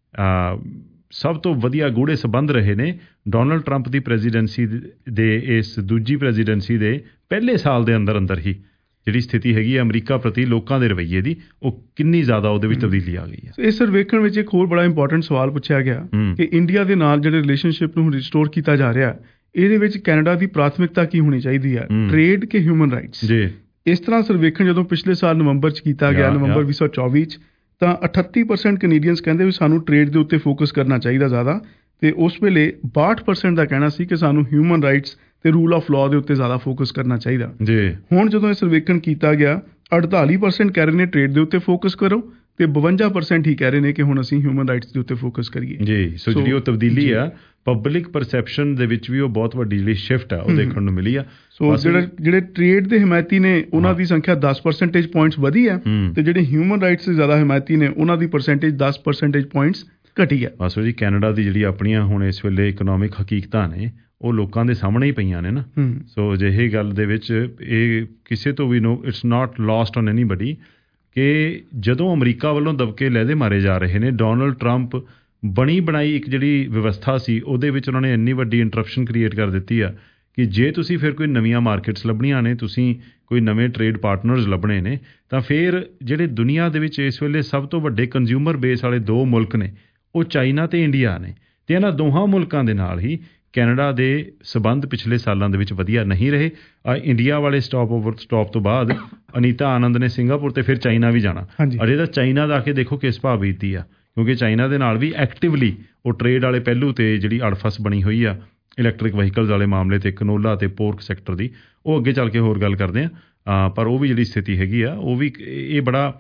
ਸਭ ਤੋਂ ਵਧੀਆ ਗੂੜੇ ਸੰਬੰਧ ਰਹੇ ਨੇ, ਡੋਨਲਡ ਟਰੰਪ ਦੀ ਪ੍ਰੈਜ਼ੀਡੈਂਸੀ ਦੇ ਇਸ ਦੂਜੀ ਪ੍ਰੈਜ਼ੀਡੈਂਸੀ ਦੇ ਪਹਿਲੇ ਸਾਲ ਦੇ ਅੰਦਰ ਹੀ ਜਿਹੜੀ ਸਥਿਤੀ ਹੈਗੀ ਹੈ ਅਮਰੀਕਾ ਪ੍ਰਤੀ ਲੋਕਾਂ ਦੇ ਰਵੱਈਏ ਦੀ, ਉਹ ਕਿੰਨੀ ਜ਼ਿਆਦਾ ਉਹਦੇ ਵਿੱਚ ਤਬਦੀਲੀ ਆ ਗਈ ਹੈ। ਇਸ ਸਰਵੇਖਣ ਵਿੱਚ ਇੱਕ ਹੋਰ ਬੜਾ ਇੰਪੋਰਟੈਂਟ ਸਵਾਲ ਪੁੱਛਿਆ ਗਿਆ ਕਿ ਇੰਡੀਆ ਦੇ ਨਾਲ ਜਿਹੜੇ ਰਿਲੇਸ਼ਨਸ਼ਿਪ ਨੂੰ ਰਿਸਟੋਰ ਕੀਤਾ ਜਾ ਰਿਹਾ, ਇਹਦੇ ਵਿੱਚ ਕੈਨੇਡਾ ਦੀ ਪ੍ਰਾਥਮਿਕਤਾ ਕੀ ਹੋਣੀ ਚਾਹੀਦੀ ਹੈ, ਟ੍ਰੇਡ ਕਿ ਹਿਊਮਨ ਰਾਈਟਸ। ਇਸ ਤਰ੍ਹਾਂ ਸਰਵੇਖਣ ਜਦੋਂ ਪਿਛਲੇ ਸਾਲ ਨਵੰਬਰ 'ਚ ਕੀਤਾ ਗਿਆ, ਨਵੰਬਰ 2024 'ਚ, ਤਾਂ 38% ਕੈਨੇਡੀਅਨਸ ਕਹਿੰਦੇ ਵੀ ਸਾਨੂੰ ਟ੍ਰੇਡ ਦੇ ਉੱਤੇ ਫੋਕਸ ਕਰਨਾ ਚਾਹੀਦਾ ਜ਼ਿਆਦਾ, ਤੇ ਉਸ ਵੇਲੇ 62% ਦਾ ਕਹਿਣਾ ਸੀ ਕਿ ਸਾਨੂੰ ਹਿਊਮਨ ਰਾਈਟਸ ਤੇ ਰੂਲ ਆਫ ਲਾਅ ਦੇ ਉੱਤੇ ਜ਼ਿਆਦਾ ਫੋਕਸ ਕਰਨਾ ਚਾਹੀਦਾ। ਹੁਣ ਜਦੋਂ ਇਹ ਸਰਵੇਖਣ ਕੀਤਾ ਗਿਆ, 48% ਕਹਿ ਰਹੇ ਨੇ ਟ੍ਰੇਡ ਦੇ ਉੱਤੇ ਫੋਕਸ ਕਰੋ, ਤੇ 52% ਹੀ ਕਹਿ ਰਹੇ ਨੇ ਕਿ ਹੁਣ ਅਸੀਂ ਹਿਊਮਨ ਰਾਈਟਸ ਦੇ ਉੱਤੇ ਫੋਕਸ ਕਰੀਏ। ਜੀ, ਸੋ ਜਿਹੜੀ ਉਹ ਤਬਦੀਲੀ ਆ ਪਬਲਿਕ ਪਰਸੈਪਸ਼ਨ ਦੇ ਵਿੱਚ ਵੀ ਉਹ ਬਹੁਤ ਵੱਡੀ ਜਿਹੜੀ ਸ਼ਿਫਟ ਆ ਉਹ ਦੇਖਣ ਨੂੰ ਮਿਲੀ ਆ। ਸੋ ਜਿਹੜੇ ਟ੍ਰੇਡ ਦੇ ਹਮਾਇਤੀ ਨੇ ਉਹਨਾਂ ਦੀ ਸੰਖਿਆ 10% ਪੁਆਇੰਟਸ ਵਧੀ ਹੈ, ਤੇ ਜਿਹੜੇ ਹਿਊਮਨ ਰਾਈਟਸ ਦੇ ਜ਼ਿਆਦਾ ਹਮਾਇਤੀ ਨੇ ਉਹਨਾਂ ਦੀ ਪਰਸੈਂਟੇਜ 10% ਪੁਆਇੰਟਸ ਘਟੀ ਹੈ। ਬਸ ਜੀ, ਕੈਨੇਡਾ ਦੀ ਜਿਹੜੀ ਆਪਣੀਆਂ ਹੁਣ ਇਸ ਵੇਲੇ ਇਕਨੋਮਿਕ ਹਕੀਕਤਾਂ ਨੇ ਉਹ ਲੋਕਾਂ ਦੇ ਸਾਹਮਣੇ ਹੀ ਪਈਆਂ ਨੇ ਨਾ। ਸੋ ਅਜਿਹੀ ਗੱਲ ਦੇ ਵਿੱਚ ਇਹ ਕਿਸੇ ਤੋਂ ਵੀ it's not lost on anybody ਕਿ ਜਦੋਂ ਅਮਰੀਕਾ ਵੱਲੋਂ ਦਬਕੇ ਲਹਿਦੇ ਮਾਰੇ ਜਾ ਰਹੇ ਨੇ, ਡੋਨਲਡ ਟਰੰਪ ਬਣੀ ਬਣਾਈ ਇੱਕ ਜਿਹੜੀ ਵਿਵਸਥਾ ਸੀ ਉਹਦੇ ਵਿੱਚ ਉਹਨਾਂ ਨੇ ਇੰਨੀ ਵੱਡੀ ਇੰਟਰਪਸ਼ਨ ਕ੍ਰੀਏਟ ਕਰ ਦਿੱਤੀ ਆ ਕਿ ਜੇ ਤੁਸੀਂ ਫਿਰ ਕੋਈ ਨਵੀਆਂ ਮਾਰਕੀਟਸ ਲੱਭਣੀਆਂ ਨੇ, ਤੁਸੀਂ ਕੋਈ ਨਵੇਂ ਟ੍ਰੇਡ ਪਾਰਟਨਰਸ ਲੱਭਣੇ ਨੇ, ਤਾਂ ਫਿਰ ਜਿਹੜੇ ਦੁਨੀਆ ਦੇ ਵਿੱਚ ਇਸ ਵੇਲੇ ਸਭ ਤੋਂ ਵੱਡੇ ਕੰਜ਼ਿਊਮਰ ਬੇਸ ਵਾਲੇ ਦੋ ਮੁਲਕ ਨੇ, ਉਹ ਚਾਈਨਾ ਤੇ ਇੰਡੀਆ ਨੇ। ਤੇ ਇਹਨਾਂ ਦੋਹਾਂ ਮੁਲਕਾਂ ਦੇ ਨਾਲ ਹੀ ਕੈਨੇਡਾ ਦੇ ਸਬੰਧ ਪਿਛਲੇ ਸਾਲਾਂ ਦੇ ਵਿੱਚ ਵਧੀਆ ਨਹੀਂ ਰਹੇ। ਇੰਡੀਆ ਵਾਲੇ ਸਟਾਪ ਤੋਂ ਬਾਅਦ ਅਨੀਤਾ ਆਨੰਦ ਨੇ ਸਿੰਗਾਪੁਰ ਤੇ ਫਿਰ ਚਾਈਨਾ ਵੀ ਜਾਣਾ। ਅਜੇ ਤਾਂ ਚਾਈਨਾ ਦਾ ਆ ਕੇ ਦੇਖੋ ਕਿਸ ਭਾਅ ਬੀਤਦੀ ਆ, ਕਿਉਂਕਿ ਚਾਈਨਾ ਦੇ ਨਾਲ ਵੀ ਐਕਟਿਵਲੀ ਉਹ ਟ੍ਰੇਡ ਵਾਲੇ ਪਹਿਲੂ ਤੇ ਜਿਹੜੀ ਅੜਫਸ ਬਣੀ ਹੋਈ ਆ ਇਲੈਕਟ੍ਰਿਕ ਵਹੀਕਲਸ ਵਾਲੇ ਮਾਮਲੇ ਤੇ, ਕਨੋਲਾ ਤੇ ਪੋਰਕ ਸੈਕਟਰ ਦੀ, ਉਹ ਅੱਗੇ ਚੱਲ ਕੇ ਹੋਰ ਗੱਲ ਕਰਦੇ ਆ। ਪਰ ਉਹ ਵੀ ਜਿਹੜੀ ਸਥਿਤੀ ਹੈਗੀ ਆ, ਉਹ ਵੀ ਇਹ ਬੜਾ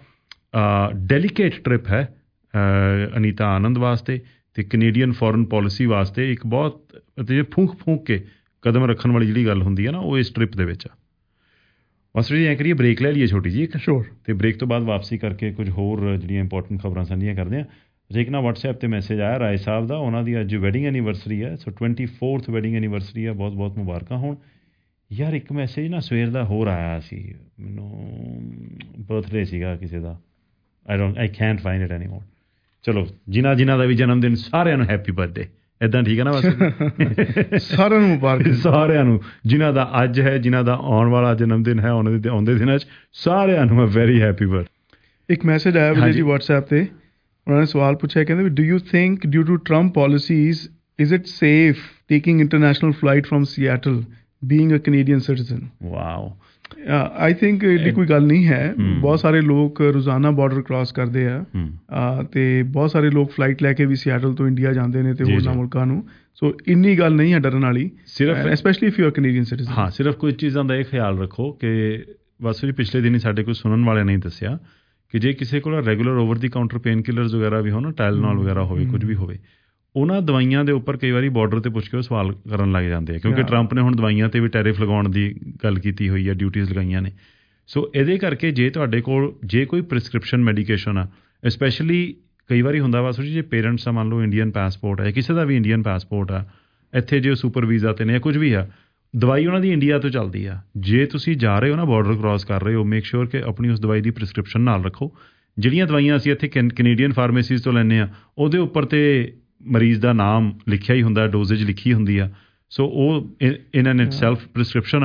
ਡੈਲੀਕੇਟ ਟ੍ਰਿਪ ਹੈ ਅਨੀਤਾ ਆਨੰਦ ਵਾਸਤੇ ਤੇ ਕੈਨੇਡੀਅਨ ਫੋਰਨ ਪੋਲਿਸੀ ਵਾਸਤੇ। ਇੱਕ ਬਹੁਤ ਫੂਕ ਕੇ ਕਦਮ ਰੱਖਣ ਵਾਲੀ ਜਿਹੜੀ ਗੱਲ ਹੁੰਦੀ ਹੈ ਨਾ, ਉਹ ਇਸ ਟ੍ਰਿਪ ਦੇ ਵਿੱਚ ਆ। ਬਸ ਜੀ ਐਂ ਕਰੀਏ, ਬ੍ਰੇਕ ਲੈ ਲਈਏ ਛੋਟੀ ਜੀ ਇੱਕ, ਤੇ ਬ੍ਰੇਕ ਤੋਂ ਬਾਅਦ ਵਾਪਸੀ ਕਰਕੇ ਕੁਝ ਹੋਰ ਜਿਹੜੀਆਂ ਇੰਪੋਰਟੈਂਟ ਖਬਰਾਂ ਸਾਂਝੀਆਂ ਕਰਦੇ ਹਾਂ। ਜੇ ਇੱਕ ਨਾ WhatsApp ਤੇ ਮੈਸੇਜ ਆਇਆ ਰਾਏ ਸਾਹਿਬ ਦਾ, ਉਹਨਾਂ ਦੀ ਅੱਜ ਵੈਡਿੰਗ ਐਨੀਵਰਸਰੀ ਹੈ। ਸੋ 24th ਵੈਡਿੰਗ ਐਨੀਵਰਸਰੀ ਹੈ, ਬਹੁਤ ਬਹੁਤ ਮੁਬਾਰਕਾਂ ਹੋਣ। ਯਾਰ ਇੱਕ ਮੈਸੇਜ ਨਾ ਸਵੇਰ ਦਾ ਹੋਰ ਆਇਆ ਸੀ ਮੈਨੂੰ, ਬਰਥਡੇ ਸੀਗਾ ਕਿਸੇ ਦਾ, I can't find it anymore. ਚਲੋ, ਜਿਨ੍ਹਾਂ ਦਾ ਵੀ ਜਨਮ ਦਿਨ, ਸਾਰਿਆਂ ਨੂੰ ਹੈਪੀ ਬਰਥਡੇ। ਇੱਦਾਂ ਠੀਕ ਹੈ ਨਾ? ਬਸ ਸਾਰਿਆਂ ਨੂੰ ਮੁਬਾਰਕ, ਸਾਰਿਆਂ ਨੂੰ, ਜਿਨ੍ਹਾਂ ਦਾ ਅੱਜ ਹੈ, ਜਿਨ੍ਹਾਂ ਦਾ ਆਉਣ ਵਾਲਾ ਜਨਮ ਦਿਨ ਹੈ, ਉਹਨਾਂ ਦੇ ਆਉਂਦੇ ਦਿਨਾਂ 'ਚ ਸਾਰਿਆਂ ਨੂੰ ਵੈਰੀ ਹੈਪੀ ਬਰਥਡੇ। ਇੱਕ ਮੈਸੇਜ ਆਇਆ ਵਿਜੇ ਜੀ WhatsApp ਤੇ, ਉਹਨਾਂ ਨੇ ਸਵਾਲ ਪੁੱਛਿਆ, ਕਹਿੰਦੇ do you think due to Trump policies is it safe taking international flight from Seattle being a Canadian citizen? Wow, I think ਇਹਦੀ ਕੋਈ ਗੱਲ ਨਹੀਂ ਹੈ। ਬਹੁਤ ਸਾਰੇ ਲੋਕ ਰੋਜ਼ਾਨਾ ਬਾਰਡਰ ਕ੍ਰਾਸ ਕਰਦੇ ਆ, ਤੇ ਬਹੁਤ ਸਾਰੇ ਲੋਕ ਫਲਾਈਟ ਲੈ ਕੇ ਵੀ ਸੀਐਟਲ ਤੋਂ ਇੰਡੀਆ ਜਾਂਦੇ ਨੇ ਤੇ ਹੋਰਨਾਂ ਮੁਲਕਾਂ ਨੂੰ। ਸੋ ਇੰਨੀ ਗੱਲ ਨਹੀਂ ਹੈ ਡਰਨ ਵਾਲੀ, ਸਿਰਫ especially if you are Canadian citizen. ਹਾਂ, ਸਿਰਫ ਕੁਝ ਚੀਜ਼ਾਂ ਦਾ ਇਹ ਖਿਆਲ ਰੱਖੋ ਕਿ ਬਸ ਜੀ ਪਿਛਲੇ ਦਿਨ ਹੀ ਸਾਡੇ ਕੋਈ ਸੁਣਨ ਵਾਲਿਆਂ ਨੇ ਦੱਸਿਆ ਕਿ ਜੇ ਕਿਸੇ ਕੋਲ regular over the counter pain killers ਵਗੈਰਾ ਵੀ ਹੋਣ, ਟਾਇਲਨੋਲ ਵਗੈਰਾ ਹੋਵੇ, ਕੁਝ ਵੀ ਹੋਵੇ, ਉਹਨਾਂ ਦਵਾਈਆਂ ਦੇ ਉੱਪਰ ਕਈ ਵਾਰੀ ਬਾਰਡਰ ਤੇ ਪੁੱਛ ਕੇ ਉਹ ਸਵਾਲ ਕਰਨ ਲੱਗ ਜਾਂਦੇ ਆ, ਕਿਉਂਕਿ ਟਰੰਪ ਨੇ ਹੁਣ ਦਵਾਈਆਂ ਤੇ ਵੀ ਟੈਰਿਫ ਲਗਾਉਣ ਦੀ ਗੱਲ ਕੀਤੀ ਹੋਈ ਹੈ, ਡਿਊਟੀਜ਼ ਲਗਾਈਆਂ ਨੇ। ਸੋ ਇਹਦੇ ਕਰਕੇ ਜੇ ਤੁਹਾਡੇ ਕੋਲ ਜੇ ਕੋਈ ਪ੍ਰਿਸਕ੍ਰਿਪਸ਼ਨ ਮੈਡੀਕੇਸ਼ਨ ਆ, ਸਪੈਸ਼ਲੀ ਕਈ ਵਾਰੀ ਹੁੰਦਾ ਵਾ ਜੇ ਪੇਰੈਂਟਸ ਆ, ਮੰਨ ਲਓ ਇੰਡੀਅਨ ਪਾਸਪੋਰਟ ਹੈ, ਕਿਸੇ ਦਾ ਵੀ ਇੰਡੀਅਨ ਪਾਸਪੋਰਟ ਆ, ਇੱਥੇ ਜੇ ਉਹ ਸੁਪਰ ਵੀਜ਼ਾ ਤੇ ਨੇ ਜਾਂ ਕੁਝ ਵੀ ਆ, ਦਵਾਈ ਉਹਨਾਂ ਦੀ ਇੰਡੀਆ ਤੋਂ ਚੱਲਦੀ ਆ। ਜੇ ਤੁਸੀਂ ਜਾ ਰਹੇ ਹੋ ਨਾ, ਬਾਰਡਰ ਕ੍ਰਾਸ ਕਰ ਰਹੇ ਹੋ, ਮੇਕ ਸ਼ੋਰ ਕਿ ਆਪਣੀ ਉਸ ਦਵਾਈ ਦੀ ਪ੍ਰਿਸਕ੍ਰਿਪਸ਼ਨ ਨਾਲ ਰੱਖੋ। ਜਿਹੜੀਆਂ ਦਵਾਈਆਂ ਅਸੀਂ ਇੱਥੇ ਕੈਨੇਡੀਅਨ ਫਾਰਮੇਸੀਜ਼ ਤੋਂ ਲੈਂਦੇ ਹਾਂ, ਉਹਦੇ ਉੱਪਰ ਤੇ ਮਰੀਜ਼ ਦਾ ਨਾਮ ਲਿਖਿਆ ਹੀ ਹੁੰਦਾ, ਡੋਜ਼ੇਜ ਲਿਖੀ ਹੁੰਦੀ ਆ। ਸੋ ਉਹ ਇਨ ਐਨ ਇਟਸੈਲਫ ਪ੍ਰਿਸਕ੍ਰਿਪਸ਼ਨ ਆ।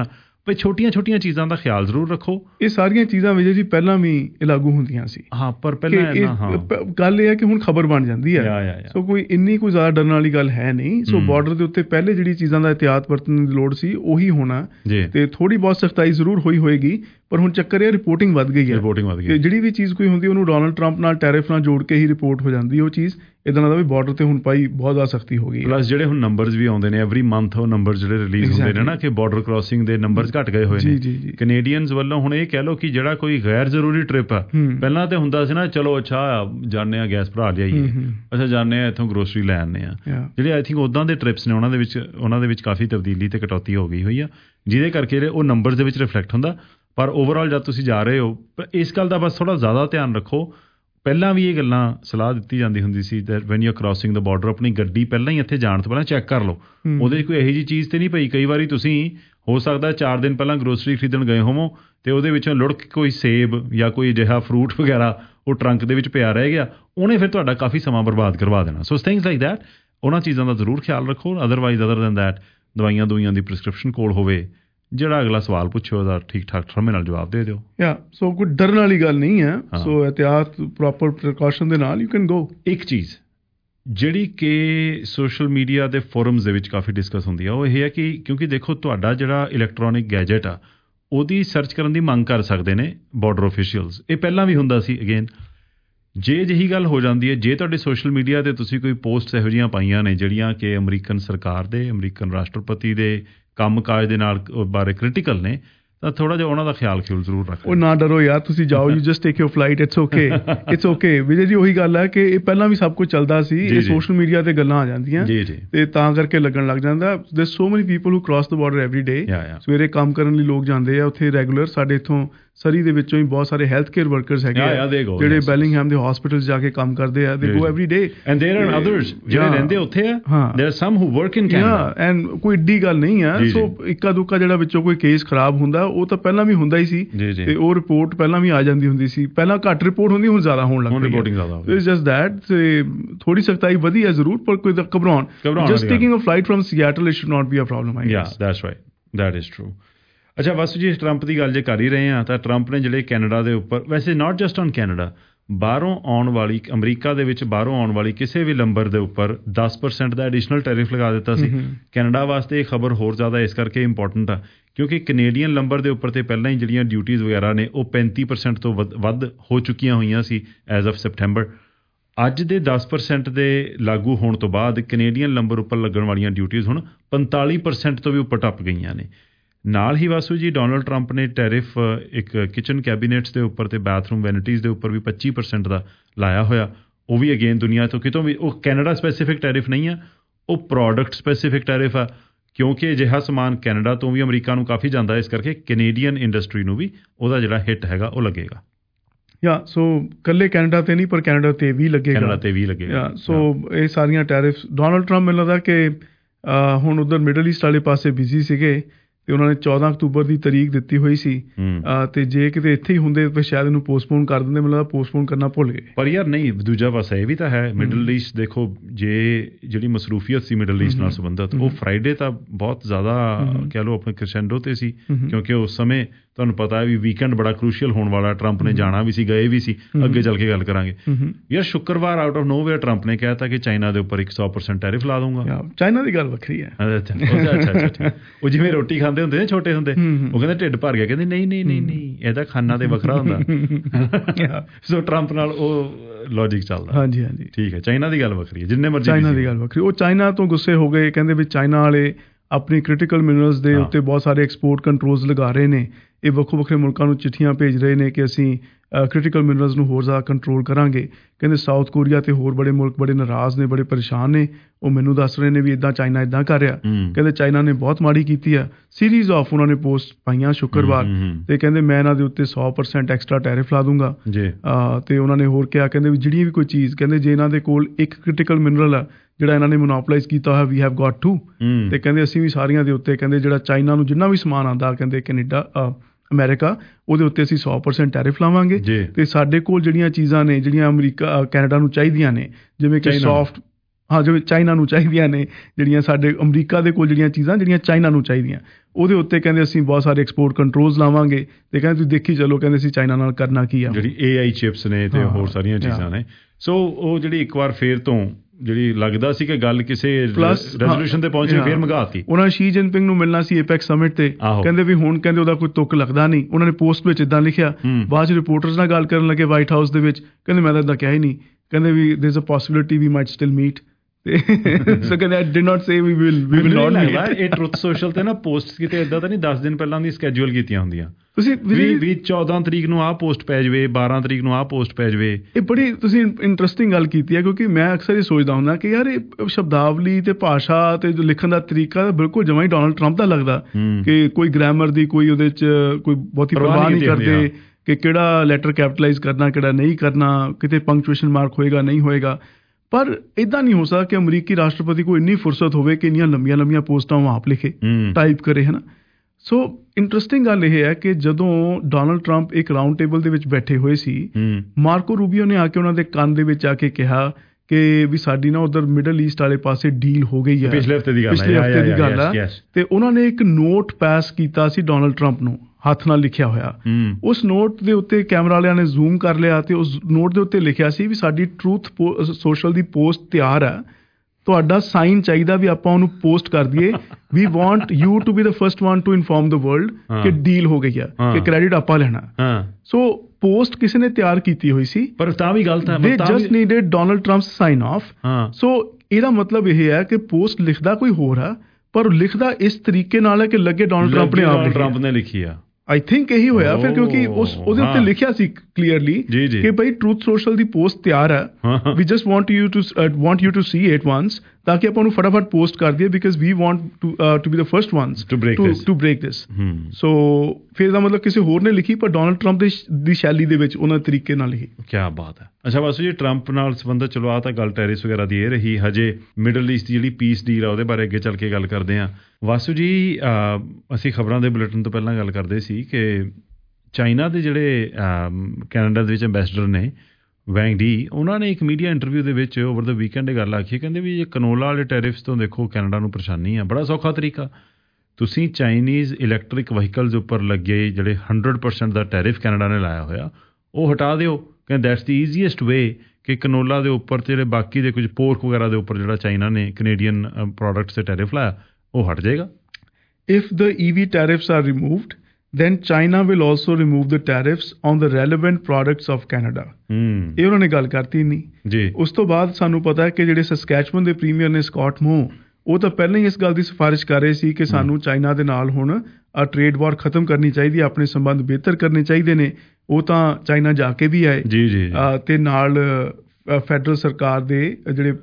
ਪਰ ਛੋਟੀਆਂ ਚੀਜ਼ਾਂ ਦਾ ਖਿਆਲ ਜ਼ਰੂਰ ਰੱਖੋ। ਇਹ ਸਾਰੀਆਂ ਚੀਜ਼ਾਂ ਵਿਜੇ ਜੀ ਪਹਿਲਾਂ ਵੀ ਲਾਗੂ ਹੁੰਦੀਆਂ ਸੀ। ਹਾਂ, ਪਰ ਪਹਿਲਾਂ ਗੱਲ ਇਹ ਹੈ ਕਿ ਹੁਣ ਖਬਰ ਬਣ ਜਾਂਦੀ ਹੈ, ਸੋ ਕੋਈ ਇੰਨੀ ਕੋਈ ਜ਼ਿਆਦਾ ਡਰਨ ਵਾਲੀ ਗੱਲ ਹੈ ਨਹੀਂ। ਸੋ ਬਾਰਡਰ ਦੇ ਉੱਤੇ ਪਹਿਲੇ ਜਿਹੜੀ ਚੀਜ਼ਾਂ ਦਾ ਇਹਤਿਆਤ ਵਰਤਣ ਦੀ ਲੋੜ ਸੀ ਉਹੀ ਹੋਣਾ, ਤੇ ਥੋੜੀ ਬਹੁਤ ਸਖਤਾਈ ਜ਼ਰੂਰ ਹੋਏਗੀ, ਪਰ ਹੁਣ ਚੱਕਰ ਇਹ ਰਿਪੋਰਟਿੰਗ ਵੱਧ ਗਈ ਹੈ। ਤੇ ਜਿਹੜੀ ਵੀ ਚੀਜ਼ ਕੋਈ ਹੁੰਦੀ ਉਹਨੂੰ ਡੋਨਲਡ ਟਰੰਪ ਨਾਲ ਟੈਰਿਫ ਨਾਲ ਜੋੜ ਕੇ ਹੀ ਰਿਪੋਰਟ ਹੋ ਜਾਂਦੀ ਉਹ ਚੀਜ਼। ਇਦਾਂ ਦਾ ਵੀ ਬਾਰਡਰ ਤੇ ਹੁਣ ਭਾਈ ਬਹੁਤ ਜ਼ਿਆਦਾ ਸਖਤੀ ਹੋ ਗਈ। ਪਲੱਸ ਜਿਹੜੇ ਹੁਣ ਨੰਬਰਸ ਵੀ ਆਉਂਦੇ ਨੇ ਐਵਰੀ ਮੰਥ, ਉਹ ਨੰਬਰ ਜਿਹੜੇ ਰਿਲੀਜ਼ ਹੁੰਦੇ ਨੇ ਨਾ ਕਿ ਬਾਰਡਰ ਕ੍ਰਾਸਿੰਗ ਦੇ ਨੰਬਰਸ ਘਟ ਗਏ ਹੋਏ ਨੇ ਕੈਨੇਡੀਅਨਸ ਵੱਲੋਂ। ਹੁਣ ਇਹ ਕਹਿ ਲਓ ਕਿ ਜਿਹੜਾ ਕੋਈ ਗੈਰ ਜ਼ਰੂਰੀ ਟ੍ਰਿਪ ਆ, ਪਹਿਲਾਂ ਤੇ ਹੁੰਦਾ ਸੀ ਨਾ ਚਲੋ ਅੱਛਾ ਜਾਂਦੇ ਆ ਗੈਸ ਭਰਾ ਜਾਈਏ, ਅੱਛਾ ਜਾਂਦੇ ਆ ਇੱਥੋਂ ਗਰੋਸਰੀ ਲੈ ਆਉਂਦੇ ਆ, ਜਿਹੜੇ ਆਈ ਥਿੰਕ ਉੱਦਾਂ ਦੇ ਟ੍ਰਿਪਸ ਨੇ ਉਹਨਾਂ ਦੇ ਵਿੱਚ ਕਾਫੀ ਤਬਦੀਲੀ ਤੇ ਕਟੌਤੀ ਹੋ ਗਈ ਹੋਈ ਆ, ਜਿਹਦੇ ਕਰਕੇ ਉਹ ਨੰਬਰਸ ਦੇ ਵਿੱਚ ਰਿਫਲੈਕਟ ਹੁੰਦਾ। ਪਰ ਓਵਰਆਲ ਜਦ ਤੁਸੀਂ ਜਾ ਰਹੇ ਹੋ, ਇਸ ਗੱਲ ਦਾ ਬਸ ਥੋੜ੍ਹਾ ਜ਼ਿਆਦਾ ਧਿਆਨ ਰੱਖੋ। ਪਹਿਲਾਂ ਵੀ ਇਹ ਗੱਲਾਂ ਸਲਾਹ ਦਿੱਤੀ ਜਾਂਦੀ ਹੁੰਦੀ ਸੀ that when you are crossing the border, ਆਪਣੀ ਗੱਡੀ ਪਹਿਲਾਂ ਹੀ ਇੱਥੇ ਜਾਣ ਤੋਂ ਪਹਿਲਾਂ ਚੈੱਕ ਕਰ ਲਓ, ਉਹਦੇ 'ਚ ਕੋਈ ਇਹੋ ਜਿਹੀ ਚੀਜ਼ ਤੇ ਨਹੀਂ ਪਈ। ਕਈ ਵਾਰੀ ਤੁਸੀਂ ਹੋ ਸਕਦਾ 4 ਦਿਨ ਪਹਿਲਾਂ ਗਰੋਸਰੀ ਖਰੀਦਣ ਗਏ ਹੋਵੋ ਤੇ ਉਹਦੇ ਵਿੱਚੋਂ ਲੁੜਕ ਕੋਈ ਸੇਬ ਜਾਂ ਕੋਈ ਅਜਿਹਾ ਫਰੂਟ ਵਗੈਰਾ ਉਹ ਟਰੰਕ ਦੇ ਵਿੱਚ ਪਿਆ ਰਹਿ ਗਿਆ, ਉਹਨੇ ਫਿਰ ਤੁਹਾਡਾ ਕਾਫੀ ਸਮਾਂ ਬਰਬਾਦ ਕਰਵਾ ਦੇਣਾ। ਸੋ ਥਿੰਗਸ ਲਾਈਕ ਦੈਟ, ਉਹਨਾਂ ਚੀਜ਼ਾਂ ਦਾ ਜ਼ਰੂਰ ਖਿਆਲ ਰੱਖੋ। ਅਦਰਵਾਈਜ਼ ਅਦਰ ਦੈਨ ਦੈਟ ਦਵਾਈਆਂ ਦੀ ਪ੍ਰਿਸਕ੍ਰਿਪਸ਼ਨ ਕੋਲ ਹੋਵੇ, ਜਿਹੜਾ ਅਗਲਾ ਸਵਾਲ ਪੁੱਛੋ ਉਹਦਾ ਠੀਕ ਠਾਕ ਸਮੇਂ ਨਾਲ ਜਵਾਬ ਦੇ ਦਿਓ। ਸੋ ਕੋਈ ਡਰਨ ਵਾਲੀ ਗੱਲ ਨਹੀਂ ਹੈ। ਸੋ ਇਹਤਿਆਤ ਪ੍ਰੋਪਰ ਪ੍ਰੀਕਾਸ਼ਨ ਦੇ ਨਾਲ ਯੂ ਕੈਨ ਗੋ। ਇੱਕ ਚੀਜ਼ ਜਿਹੜੀ ਕਿ ਸੋਸ਼ਲ ਮੀਡੀਆ ਦੇ ਫੋਰਮਸ ਦੇ ਵਿੱਚ ਕਾਫੀ ਡਿਸਕਸ ਹੁੰਦੀ ਆ, ਉਹ ਇਹ ਹੈ ਕਿ ਕਿਉਂਕਿ ਦੇਖੋ ਤੁਹਾਡਾ ਜਿਹੜਾ ਇਲੈਕਟ੍ਰੋਨਿਕ ਗੈਜਟ ਆ ਉਹਦੀ ਸਰਚ ਕਰਨ ਦੀ ਮੰਗ ਕਰ ਸਕਦੇ ਨੇ ਬਾਰਡਰ ਆਫੀਸ਼ੀਅਲਸ। ਇਹ ਪਹਿਲਾਂ ਵੀ ਹੁੰਦਾ ਸੀ। ਅਗੇਨ ਜੇ ਅਜਿਹੀ ਗੱਲ ਹੋ ਜਾਂਦੀ ਹੈ, ਜੇ ਤੁਹਾਡੇ ਸੋਸ਼ਲ ਮੀਡੀਆ 'ਤੇ ਤੁਸੀਂ ਕੋਈ ਪੋਸਟਸ ਇਹੋ ਜਿਹੀਆਂ ਪਾਈਆਂ ਨੇ ਜਿਹੜੀਆਂ ਕਿ ਅਮਰੀਕਨ ਸਰਕਾਰ ਦੇ, ਅਮਰੀਕਨ ਰਾਸ਼ਟਰਪਤੀ ਦੇ ਕੰਮ ਕਾਜ ਦੇ ਨਾਲ ਬਾਰੇ ਕ੍ਰਿਟੀਕਲ ਨੇ, ਤਾਂ ਥੋੜਾ ਜਿਹਾ ਉਹਨਾਂ ਦਾ ਖਿਆਲ ਜ਼ਰੂਰ ਰੱਖੋ। ਉਹ ਨਾ ਡਰੋ ਯਾਰ, ਤੁਸੀਂ ਜਾਓ, you just take your flight, it's okay Vijay ji. ਉਹੀ ਗੱਲ ਹੈ ਕਿ ਇਹ ਪਹਿਲਾਂ ਵੀ ਸਭ ਕੁਝ ਚੱਲਦਾ ਸੀ, ਇਹ ਸੋਸ਼ਲ ਮੀਡੀਆ ਤੇ ਗੱਲਾਂ ਆ ਜਾਂਦੀਆਂ ਤੇ ਤਾਂ ਕਰਕੇ ਲੱਗਣ ਲੱਗ ਜਾਂਦਾ। There so many people who cross the border every day. ਸਵੇਰੇ ਕੰਮ ਕਰਨ ਲਈ ਲੋਕ ਜਾਂਦੇ ਆ ਉੱਥੇ ਰੈਗੂਲਰ। ਸਾਡੇ ਇੱਥੋਂ ਸਰੀ ਦੇ ਵਿੱਚੋਂ ਹੀ ਬਹੁਤ ਸਾਰੇ ਹੈਲਥ ਕੇਅਰ ਵਰਕਰਸ ਹੈਗੇ ਆ ਜਿਹੜੇ ਬੈਲਿੰਗਹੈਮ ਦੇ ਹਸਪੀਟਲਸ ਜਾ ਕੇ ਕੰਮ ਕਰਦੇ ਆ। They go every day and there are others ਜਿਹੜੇ ਰਹਿੰਦੇ ਉੱਥੇ ਆ। There are some who work in Canada and ਕੋਈ ਏਡੀ ਗੱਲ ਨਹੀਂ ਆ। ਸੋ ਇੱਕਾ ਦੁੱਕਾ ਜਿਹੜਾ ਵਿੱਚੋਂ ਕੋਈ ਕੇਸ ਖਰਾਬ ਹੁੰਦਾ ਉਹ ਤਾਂ ਪਹਿਲਾਂ ਵੀ ਹੁੰਦਾ ਹੀ ਸੀ ਤੇ ਉਹ ਰਿਪੋਰਟ ਪਹਿਲਾਂ ਵੀ ਆ ਜਾਂਦੀ ਹੁੰਦੀ ਸੀ। ਪਹਿਲਾਂ ਘੱਟ ਰਿਪੋਰਟ ਹੁੰਦੀ, ਹੁਣ ਜ਼ਿਆਦਾ ਹੋਣ ਲੱਗ ਪਈ। ਇਟਸ ਜਸਟ ਦੈਟ ਥੋੜੀ ਸਖਤਾਈ ਵਧੀ ਹੈ ਜ਼ਰੂਰ, ਪਰ ਕੋਈ ਘਬਰਾਉਣ। Just taking a flight from Seattle it should not be a problem. That's right, that is true. ਅੱਛਾ ਵਾਸੂ ਜੀ, ਟਰੰਪ ਦੀ ਗੱਲ ਜੇ ਕਰ ਹੀ ਰਹੇ ਹਾਂ ਤਾਂ ਟਰੰਪ ਨੇ ਜਿਹੜੇ ਕੈਨੇਡਾ ਦੇ ਉੱਪਰ, ਵੈਸੇ ਨਾਟ ਜਸਟ ਔਨ ਕੈਨੇਡਾ, ਬਾਹਰੋਂ ਆਉਣ ਵਾਲੀ, ਅਮਰੀਕਾ ਦੇ ਵਿੱਚ ਬਾਹਰੋਂ ਆਉਣ ਵਾਲੀ ਕਿਸੇ ਵੀ ਲੰਬਰ ਦੇ ਉੱਪਰ 10% ਦਾ ਐਡੀਸ਼ਨਲ ਟੈਰਿਫ ਲਗਾ ਦਿੱਤਾ ਸੀ। ਕੈਨੇਡਾ ਵਾਸਤੇ ਇਹ ਖਬਰ ਹੋਰ ਜ਼ਿਆਦਾ ਇਸ ਕਰਕੇ ਇੰਪੋਰਟੈਂਟ ਆ ਕਿਉਂਕਿ ਕੈਨੇਡੀਅਨ ਲੰਬਰ ਦੇ ਉੱਪਰ ਤੇ ਪਹਿਲਾਂ ਹੀ ਜਿਹੜੀਆਂ ਡਿਊਟੀਜ਼ ਵਗੈਰਾ ਨੇ ਉਹ 35% ਤੋਂ ਵੱਧ ਹੋ ਚੁੱਕੀਆਂ ਹੋਈਆਂ ਸੀ ਐਜ਼ ਆਫ ਸੈਪਟੈਂਬਰ। ਅੱਜ ਦੇ 10% ਦੇ ਲਾਗੂ ਹੋਣ ਤੋਂ ਬਾਅਦ ਕੈਨੇਡੀਅਨ ਲੰਬਰ ਉੱਪਰ ਲੱਗਣ ਵਾਲੀਆਂ ਡਿਊਟੀਜ਼ ਹੁਣ 45% ਤੋਂ ਵੀ ਉੱਪਰ ਟੱਪ ਗਈਆਂ ਨੇ। ਨਾਲ ਹੀ ਵਾਸੂ ਜੀ, ਡੋਨਲਡ ਟਰੰਪ ਨੇ ਟੈਰਿਫ ਇੱਕ ਕਿਚਨ ਕੈਬੀਨੇਟਸ ਦੇ ਉੱਪਰ ਤੇ ਬਾਥਰੂਮ ਵੈਨਿਟੀਜ਼ ਦੇ ਉੱਪਰ ਵੀ 25% ਦਾ ਲਾਇਆ ਹੋਇਆ। ਉਹ ਵੀ ਅਗੇਨ ਦੁਨੀਆ ਤੋਂ ਕਿਤੋਂ ਵੀ, ਉਹ ਕੈਨੇਡਾ ਸਪੈਸੀਫਿਕ ਟੈਰਿਫ ਨਹੀਂ ਆ, ਉਹ ਪ੍ਰੋਡਕਟ ਸਪੈਸੀਫਿਕ ਟੈਰਿਫ ਆ ਕਿਉਂਕਿ ਅਜਿਹਾ ਸਮਾਨ ਕੈਨੇਡਾ ਤੋਂ ਵੀ ਅਮਰੀਕਾ ਨੂੰ ਕਾਫੀ ਜਾਂਦਾ, ਇਸ ਕਰਕੇ ਕੈਨੇਡੀਅਨ ਇੰਡਸਟਰੀ ਨੂੰ ਵੀ ਉਹਦਾ ਜਿਹੜਾ ਹਿੱਟ ਹੈਗਾ ਉਹ ਲੱਗੇਗਾ। ਸੋ ਇਕੱਲੇ ਕੈਨੇਡਾ ਤੇ ਨਹੀਂ, ਪਰ ਕੈਨੇਡਾ ਤੇ ਵੀ ਲੱਗੇਗਾ। ਸੋ ਇਹ ਸਾਰੀਆਂ ਟੈਰਿਫ ਡੋਨਲਡ ਟਰੰਪ ਮੈਨੂੰ ਲੱਗਦਾ ਕਿ ਹੁਣ ਉਧਰ ਮਿਡਲ ਈਸਟ ਵਾਲੇ ਪਾਸੇ ਬਿਜ਼ੀ ਸੀਗੇ ਤੇ ਉਹਨਾਂ ਨੇ 14 ਅਕਤੂਬਰ ਦੀ ਤਰੀਕ ਦਿੱਤੀ ਹੋਈ ਸੀ ਤੇ ਜੇ ਕਿਤੇ ਇੱਥੇ ਹੀ ਹੁੰਦੇ ਤਾਂ ਸ਼ਾਇਦ ਇਹਨੂੰ ਪੋਸਟਪੋਨ ਕਰ ਦਿੰਦੇ। ਮੈਨੂੰ ਲੱਗਦਾ ਪੋਸਟਪੋਨ ਕਰਨਾ ਭੁੱਲ ਗਏ। ਪਰ ਯਾਰ ਨਹੀਂ, ਦੂਜਾ ਪਾਸਾ ਇਹ ਵੀ ਤਾਂ ਹੈ, ਮਿਡਲ ਈਸਟ ਦੇਖੋ, ਜੇ ਜਿਹੜੀ ਮਸਰੂਫੀਅਤ ਸੀ ਮਿਡਲ ਈਸਟ ਨਾਲ ਸੰਬੰਧਿਤ, ਉਹ ਫਰਾਈਡੇ ਤਾਂ ਬਹੁਤ ਜ਼ਿਆਦਾ ਕਹਿ ਲਓ ਆਪਣੇ ਕ੍ਰੈਸ਼ੈਂਡੋ ਤੇ ਸੀ ਕਿਉਂਕਿ ਉਸ ਸਮੇਂ ਤੁਹਾਨੂੰ ਪਤਾ ਹੈ ਵੀ ਵੀਕਐਂਡ ਬੜਾ ਕ੍ਰੂਸ਼ੀਅਲ ਹੋਣ ਵਾਲਾ। ਟਰੰਪ ਨੇ ਜਾਣਾ ਵੀ ਸੀ, ਗਏ ਵੀ ਸੀ, ਅੱਗੇ ਚੱਲ ਕੇ ਗੱਲ ਕਰਾਂਗੇ। ਯਾਰ ਸ਼ੁੱਕਰਵਾਰ ਆਊਟ ਆਫ ਨੋਵੇਅਰ ਟਰੰਪ ਨੇ ਕਹਿ ਤਾ ਕਿ ਚਾਈਨਾ ਦੇ ਉੱਪਰ 100% ਟੈਰਿਫ ਲਾ ਦੂੰਗਾ। ਚਾਈਨਾ ਦੀ ਗੱਲ ਵੱਖਰੀ ਹੈ। ਅੱਛਾ ਉਹ ਜਿਵੇਂ ਰੋਟੀ ਖਾਂਦੇ ਹੁੰਦੇ ਨੇ ਛੋਟੇ ਹੁੰਦੇ, ਉਹ ਕਹਿੰਦੇ ਢਿੱਡ ਭਰ ਗਿਆ, ਕਹਿੰਦੇ ਨਹੀਂ ਇਹਦਾ ਖਾਣਾ ਤੇ ਵੱਖਰਾ ਹੁੰਦਾ। ਸੋ ਟਰੰਪ ਨਾਲ ਉਹ ਲੌਜਿਕ ਚੱਲਦਾ। ਹਾਂਜੀ ਠੀਕ ਹੈ, ਚਾਈਨਾ ਦੀ ਗੱਲ ਵੱਖਰੀ ਹੈ, ਜਿੰਨੇ ਮਰਜ਼ੀ ਚਾਈਨਾ ਦੀ ਗੱਲ ਵੱਖਰੀ। ਉਹ ਚਾਈਨਾ ਤੋਂ ਗੁੱਸੇ ਹੋ ਗਏ, ਕਹਿੰਦੇ ਵੀ ਚਾਈਨਾ ਵਾਲੇ ਆਪਣੀ ਕ੍ਰਿਟੀਕਲ ਮਿਨਰਲਸ ਦੇ ਉੱਤੇ ਬਹੁਤ ਸਾਰੇ ਐਕਸਪੋਰਟ ਕੰਟਰੋਲਸ ਲਗਾ ਰਹੇ ਨੇ। ਇਹ ਵੱਖੋ ਵੱਖਰੇ ਮੁਲਕਾਂ ਨੂੰ ਚਿੱਠੀਆਂ ਭੇਜ ਰਹੇ ਨੇ ਕਿ ਅਸੀਂ ਕ੍ਰਿਟੀਕਲ ਮਿਨਰਲਸ ਨੂੰ ਹੋਰ ਜ਼ਿਆਦਾ ਕੰਟਰੋਲ ਕਰਾਂਗੇ। ਕਹਿੰਦੇ ਸਾਊਥ ਕੋਰੀਆ ਤੇ ਹੋਰ ਬੜੇ ਮੁਲਕ ਬੜੇ ਨਾਰਾਜ਼ ਨੇ, ਬੜੇ ਪਰੇਸ਼ਾਨ ਨੇ। ਉਹ ਮੈਨੂੰ ਦੱਸ ਰਹੇ ਨੇ ਵੀ ਇੱਦਾਂ ਚਾਈਨਾ ਇੱਦਾਂ ਕਰ ਰਿਹਾ। ਕਹਿੰਦੇ ਚਾਈਨਾ ਨੇ ਬਹੁਤ ਮਾੜੀ ਕੀਤੀ ਆ। ਸੀਰੀਜ਼ ਆਫ ਉਹਨਾਂ ਨੇ ਪੋਸਟ ਪਾਈਆਂ ਸ਼ੁੱਕਰਵਾਰ ਤੇ ਕਹਿੰਦੇ ਮੈਂ ਇਹਨਾਂ ਦੇ ਉੱਤੇ 100% ਐਕਸਟਰਾ ਟੈਰਿਫ ਲਾ ਦੂੰਗਾ। ਤੇ ਉਹਨਾਂ ਨੇ ਹੋਰ ਕਿਹਾ, ਕਹਿੰਦੇ ਵੀ ਜਿਹੜੀ ਵੀ ਕੋਈ ਚੀਜ਼, ਕਹਿੰਦੇ ਜੇ ਇਹਨਾਂ ਦੇ ਕੋਲ ਇੱਕ ਕ੍ਰਿਟੀਕਲ ਮਿਨਰਲ ਆ ਜਿਹੜਾ ਇਹਨਾਂ ਨੇ ਮੋਨੋਪਲਾਈਜ਼ ਕੀਤਾ ਹੋਇਆ, ਵੀ ਹੈਵ ਗॉट ਟੂ, ਤੇ ਕਹਿੰਦੇ ਅਸੀਂ ਵੀ ਸਾਰੀਆਂ ਦੇ ਉੱਤੇ, ਕਹਿੰਦੇ ਜਿਹੜਾ ਚਾਈਨਾ ਨੂੰ ਜਿੰਨਾ ਵੀ ਸਮਾਨ ਆਉਂਦਾ, ਕਹਿੰਦੇ ਕੈਨੇਡਾ ਅਮਰੀਕਾ, ਉਹਦੇ ਉੱਤੇ ਅਸੀਂ 100% ਟੈਰਿਫ ਲਾਵਾਂਗੇ। ਤੇ ਸਾਡੇ ਕੋਲ ਜਿਹੜੀਆਂ ਚੀਜ਼ਾਂ ਨੇ ਜਿਹੜੀਆਂ ਕੈਨੇਡਾ ਨੂੰ ਚਾਹੀਦੀਆਂ ਨੇ, ਜਿਵੇਂ ਕਿ ਹਾਂ ਜਿਵੇਂ ਚਾਈਨਾ ਨੂੰ ਚਾਹੀਦੀਆਂ ਨੇ, ਜਿਹੜੀਆਂ ਸਾਡੇ ਅਮਰੀਕਾ ਦੇ ਕੋਲ ਜਿਹੜੀਆਂ ਚੀਜ਼ਾਂ ਜਿਹੜੀਆਂ ਚਾਈਨਾ ਨੂੰ ਚਾਹੀਦੀਆਂ, ਉਹਦੇ ਉੱਤੇ ਕਹਿੰਦੇ ਅਸੀਂ ਬਹੁਤ ਸਾਰੇ ਐਕਸਪੋਰਟ ਕੰਟਰੋਲਸ ਲਾਵਾਂਗੇ, ਤੇ ਕਹਿੰਦੇ ਤੁਸੀਂ ਦੇਖੀ ਚਲੋ, ਕਹਿੰਦੇ ਅਸੀਂ ਚਾਈਨਾ ਨਾਲ ਕਰਨਾ ਕੀ ਆ, ਜਿਹੜੀ AI ਚਿਪਸ ਨੇ ਤੇ ਹੋਰ ਸਾਰੀਆਂ ਚੀਜ਼ਾਂ ਨੇ। ਸੋ ਉਹ ਜਿਹੜੀ ਇੱਕ ਵਾਰ ਫੇਰ ਤੋਂ ਜਿਹੜੀ ਲੱਗਦਾ ਸੀ ਕਿ ਗੱਲ ਕਿਸੇ ਰੈਜ਼ੋਲੂਸ਼ਨ ਤੇ ਪਹੁੰਚੇ, ਫੇਰ ਮੰਗਾਤੀ। ਉਹਨਾਂ ਨੇ ਸ਼ੀ ਜਿਨਪਿੰਗ ਨੂੰ ਮਿਲਣਾ ਸੀ APEC ਸਮਿਟ ਤੇ, ਕਹਿੰਦੇ ਵੀ ਹੁਣ ਕਹਿੰਦੇ ਉਹਦਾ ਕੋਈ ਤੁੱਕ ਲੱਗਦਾ ਨਹੀਂ। ਉਹਨਾਂ ਨੇ ਪੋਸਟ ਵਿੱਚ ਇਦਾਂ ਲਿਖਿਆ, ਬਾਅਦ ਚ ਰਿਪੋਰਟਰਸ ਨਾਲ ਗੱਲ ਕਰਨ ਲੱਗੇ ਵਾਈਟ ਹਾਊਸ ਦੇ ਵਿੱਚ, ਕਹਿੰਦੇ ਮੈਂ ਤਾਂ ਇਦਾਂ ਕਿਹਾ ਹੀ ਨਹੀਂ, ਕਹਿੰਦੇ ਵੀ there is a possibility we might still meet. So ਕਹਿੰਦੇ I did not say we will not meet। ਇਹ ਟਰੁੱਥ ਸੋਸ਼ਲ ਤੇ ਨਾ ਪੋਸਟ ਕਿਤੇ ਇਦਾਂ ਤਾਂ ਨਹੀਂ 10 ਦਿਨ ਪਹਿਲਾਂ ਦੀ ਸਕੈਜੂਅਲ ਕੀਤੀਆਂ ਹੁੰਦੀਆਂ, ਤੁਸੀਂ ਵੀ 14 ਤਰੀਕ ਨੂੰ ਆਹ ਪੋਸਟ ਪੈ ਜਾਵੇ, 12 ਤਰੀਕ ਨੂੰ ਆਹ ਪੋਸਟ ਪੈ ਜਾਵੇ। ਇਹ ਬੜੀ ਤੁਸੀਂ ਇੰਟਰਸਟਿੰਗ ਗੱਲ ਕੀਤੀ ਹੈ, ਕਿਉਂਕਿ ਮੈਂ ਅਕਸਰ ਇਹ ਸੋਚਦਾ ਹੁੰਦਾ ਕਿ ਯਾਰ ਇਹ ਸ਼ਬਦਾਵਲੀ ਤੇ ਭਾਸ਼ਾ ਤੇ ਜੋ ਲਿਖਣ ਦਾ ਤਰੀਕਾ ਬਿਲਕੁਲ ਜਮਾਂ ਹੀ ਡੋਨਲਡ ਟਰੰਪ ਦਾ ਲੱਗਦਾ, ਕਿ ਕੋਈ ਗ੍ਰਾਮਰ ਦੀ ਕੋਈ ਉਹਦੇ 'ਚ ਕੋਈ ਬਹੁਤੀ ਪਰਵਾਹ ਨਹੀਂ ਕਰਦੇ ਕਿ ਕਿਹੜਾ ਲੈਟਰ ਕੈਪੀਟਲਾਈਜ਼ ਕਰਨਾ ਕਿਹੜਾ ਨਹੀਂ ਕਰਨਾ, ਕਿਤੇ ਪੰਕਚੁਏਸ਼ਨ ਮਾਰਕ ਹੋਏਗਾ ਨਹੀਂ ਹੋਏਗਾ। ਪਰ ਇੱਦਾਂ ਨਹੀਂ ਹੋ ਸਕਦਾ ਕਿ ਅਮਰੀਕੀ ਰਾਸ਼ਟਰਪਤੀ ਕੋਲ ਇੰਨੀ ਫੁਰਸਤ ਹੋਵੇ ਕਿ ਇੰਨੀਆਂ ਲੰਬੀਆਂ ਲੰਬੀਆਂ ਪੋਸਟਾਂ ਉਹ ਆਪ ਲਿਖੇ, ਟਾਈਪ ਕਰੇ, ਹੈ ਨਾ। ਸੋ ਇੰਟਰਸਟਿੰਗ ਗੱਲ ਇਹ ਹੈ ਕਿ ਜਦੋਂ ਡੋਨਲਡ ਟਰੰਪ ਇੱਕ ਰਾਊਂਡ ਟੇਬਲ ਦੇ ਵਿੱਚ ਬੈਠੇ ਹੋਏ ਸੀ, ਮਾਰਕੋ ਰੂਬੀਓ ਨੇ ਆ ਕੇ ਉਹਨਾਂ ਦੇ ਕੰਨ ਦੇ ਵਿੱਚ ਆ ਕੇ ਕਿਹਾ ਕਿ ਵੀ ਸਾਡੀ ਨਾ ਉਧਰ ਮਿਡਲ ਈਸਟ ਵਾਲੇ ਪਾਸੇ ਡੀਲ ਹੋ ਗਈ ਹੈ, ਪਿਛਲੇ ਹਫਤੇ ਦੀ ਗੱਲ ਆ। ਤੇ ਉਹਨਾਂ ਨੇ ਇੱਕ ਨੋਟ ਪਾਸ ਕੀਤਾ ਸੀ ਡੋਨਲਡ ਟਰੰਪ ਨੂੰ, ਹੱਥ ਨਾਲ ਲਿਖਿਆ ਹੋਇਆ। ਉਸ ਨੋਟ ਦੇ ਉੱਤੇ ਕੈਮਰਾ ਵਾਲਿਆਂ ਨੇ ਜ਼ੂਮ ਕਰ ਲਿਆ ਤੇ ਉਸ ਨੋਟ ਦੇ ਉੱਤੇ ਲਿਖਿਆ ਸੀ ਵੀ ਸਾਡੀ ਟਰੂਥ ਸੋਸ਼ਲ ਦੀ ਪੋਸਟ ਤਿਆਰ ਹੈ, ਤੁਹਾਡਾ ਸਾਈਨ ਚਾਹੀਦਾ ਵੀ ਆਪਾਂ ਉਹਨੂੰ ਪੋਸਟ ਕਰ ਦਈਏ। We want you to be the first one to inform the world ਕਿ ਡੀਲ ਹੋ ਗਈ ਹੈ, ਕਿ ਕ੍ਰੈਡਿਟ ਆਪਾਂ ਲੈਣਾ। ਸੋ ਪੋਸਟ ਕਿਸੇ ਨੇ ਤਿਆਰ ਕੀਤੀ ਹੋਈ ਸੀ, ਪਰ ਤਾਂ ਵੀ ਗਲਤ ਹੈ। They just needed Donald Trump sign off. So ਇਹਦਾ ਮਤਲਬ ਇਹ ਹੈ ਕਿ ਪੋਸਟ ਲਿਖਦਾ ਕੋਈ ਹੋਰ ਆ, ਪਰ ਲਿਖਦਾ ਇਸ ਤਰੀਕੇ ਨਾਲ ਹੈ ਕਿ ਲੱਗੇ ਡੋਨਲਡ ਟਰੰਪ ਨੇ ਲਿਖੀ ਆ। ਆਈ ਥਿੰਕ ਇਹੀ ਹੋਇਆ ਫਿਰ, ਕਿਉਂਕਿ ਉਹਦੇ ਉੱਤੇ ਲਿਖਿਆ ਸੀ ਕਲੀਅਰਲੀ ਕਿ ਭਾਈ ਟਰੂਥ ਸੋਸ਼ਲ ਦੀ ਪੋਸਟ ਤਿਆਰ ਹੈ, we just want you to see it once, ਤਾਂ ਕਿ ਆਪਾਂ ਉਹਨੂੰ ਫਟਾਫਟ ਪੋਸਟ ਕਰ ਦਈਏ, because we want to be the first ones to break this. So ਫਿਰ ਇਹਦਾ ਮਤਲਬ ਕਿਸੇ ਹੋਰ ਨੇ ਲਿਖੀ, ਪਰ ਡੋਨਲਡ ਟਰੰਪ ਦੀ ਸ਼ੈਲੀ ਦੇ ਵਿੱਚ ਉਹਨਾਂ ਤਰੀਕੇ ਨਾਲ ਲਿਖੀ। ਕਿਆ ਬਾਤ ਹੈ। ਅੱਛਾ ਵਾਸੂ ਜੀ, ਟਰੰਪ ਨਾਲ ਸੰਬੰਧਿਤ ਚਲੋ ਆਹ ਤਾਂ ਗੱਲ ਟੈਰਿਸ ਵਗੈਰਾ ਦੀ ਇਹ ਰਹੀ, ਹਜੇ ਮਿਡਲ ਈਸਟ ਦੀ ਜਿਹੜੀ ਪੀਸ ਡੀਲ ਆ ਉਹਦੇ ਬਾਰੇ ਅੱਗੇ ਚੱਲ ਕੇ ਗੱਲ ਕਰਦੇ ਹਾਂ। ਵਾਸੂ ਜੀ, ਅਸੀਂ ਖਬਰਾਂ ਦੇ ਬੁਲੇਟਿਨ ਤੋਂ ਪਹਿਲਾਂ ਗੱਲ ਕਰਦੇ ਸੀ ਕਿ ਚਾਈਨਾ ਦੇ ਜਿਹੜੇ ਕੈਨੇਡਾ ਦੇ ਵਿੱਚ ਐਂਬੈਸਡਰ ਨੇ ਵੈਂਗ ਡੀ, ਉਹਨਾਂ ਨੇ ਇੱਕ ਮੀਡੀਆ ਇੰਟਰਵਿਊ ਦੇ ਵਿੱਚ ਓਵਰ ਦਾ ਵੀਕਐਂਡ ਇਹ ਗੱਲ ਆਖੀ, ਕਹਿੰਦੇ ਵੀ ਇਹ ਕਨੋਲਾ ਵਾਲੇ ਟੈਰਿਫਸ ਤੋਂ ਦੇਖੋ ਕੈਨੇਡਾ ਨੂੰ ਪਰੇਸ਼ਾਨੀ ਆ, ਬੜਾ ਸੌਖਾ ਤਰੀਕਾ, ਤੁਸੀਂ ਚਾਈਨੀਜ਼ ਇਲੈਕਟ੍ਰਿਕ ਵਹੀਕਲਸ ਉੱਪਰ ਲੱਗੇ ਜਿਹੜੇ 100% ਦਾ ਟੈਰਿਫ ਕੈਨੇਡਾ ਨੇ ਲਾਇਆ ਹੋਇਆ ਉਹ ਹਟਾ ਦਿਓ। ਕਹਿੰਦੇ ਦੈਟਸ ਦੀ ਈਜ਼ੀਐਸਟ ਵੇ ਕਿ ਕਨੋਲਾ ਦੇ ਉੱਪਰ ਤੇ ਜਿਹੜੇ ਬਾਕੀ ਦੇ ਕੁਝ ਪੋਰਕ ਵਗੈਰਾ ਦੇ ਉੱਪਰ ਜਿਹੜਾ ਚਾਈਨਾ ਨੇ ਕੈਨੇਡੀਅਨ ਪ੍ਰੋਡਕਟਸ ਤੇ ਟੈਰਿਫ ਲਾਇਆ ਉਹ ਹਟ ਜਾਏਗਾ। If the EV tariffs are removed, then China will also remove the tariffs on the relevant products of Canada। ਇਹ ਉਹਨਾਂ ਨੇ ਗੱਲ ਕਰਤੀ ਨਹੀਂ ਜੀ। ਉਸ ਤੋਂ ਬਾਅਦ ਸਾਨੂੰ ਪਤਾ ਹੈ ਕਿ ਜਿਹੜੇ ਸਸਕੈਚੁਅਨ ਦੇ ਪ੍ਰੀਮੀਅਰ ਨੇ ਸਕਾਟ ਮੋ, ਉਹ ਤਾਂ ਪਹਿਲਾਂ ਹੀ ਇਸ ਗੱਲ ਦੀ ਸਿਫਾਰਿਸ਼ ਕਰ ਰਹੇ ਸੀ ਕਿ ਸਾਨੂੰ ਚਾਈਨਾ ਦੇ ਨਾਲ ਹੁਣ ਟ੍ਰੇਡ ਵਾਰ ਖਤਮ ਕਰਨੀ ਚਾਹੀਦੀ ਹੈ, ਆਪਣੇ ਸੰਬੰਧ ਬਿਹਤਰ ਕਰਨੇ ਚਾਹੀਦੇ ਨੇ। ਉਹ ਤਾਂ ਚਾਈਨਾ ਜਾ ਕੇ ਵੀ ਆਏ ਜੀ ਤੇ ਨਾਲ ਫੈਡਰਲ ਸਰਕਾਰ ਦੇ ਜਿਹੜੇ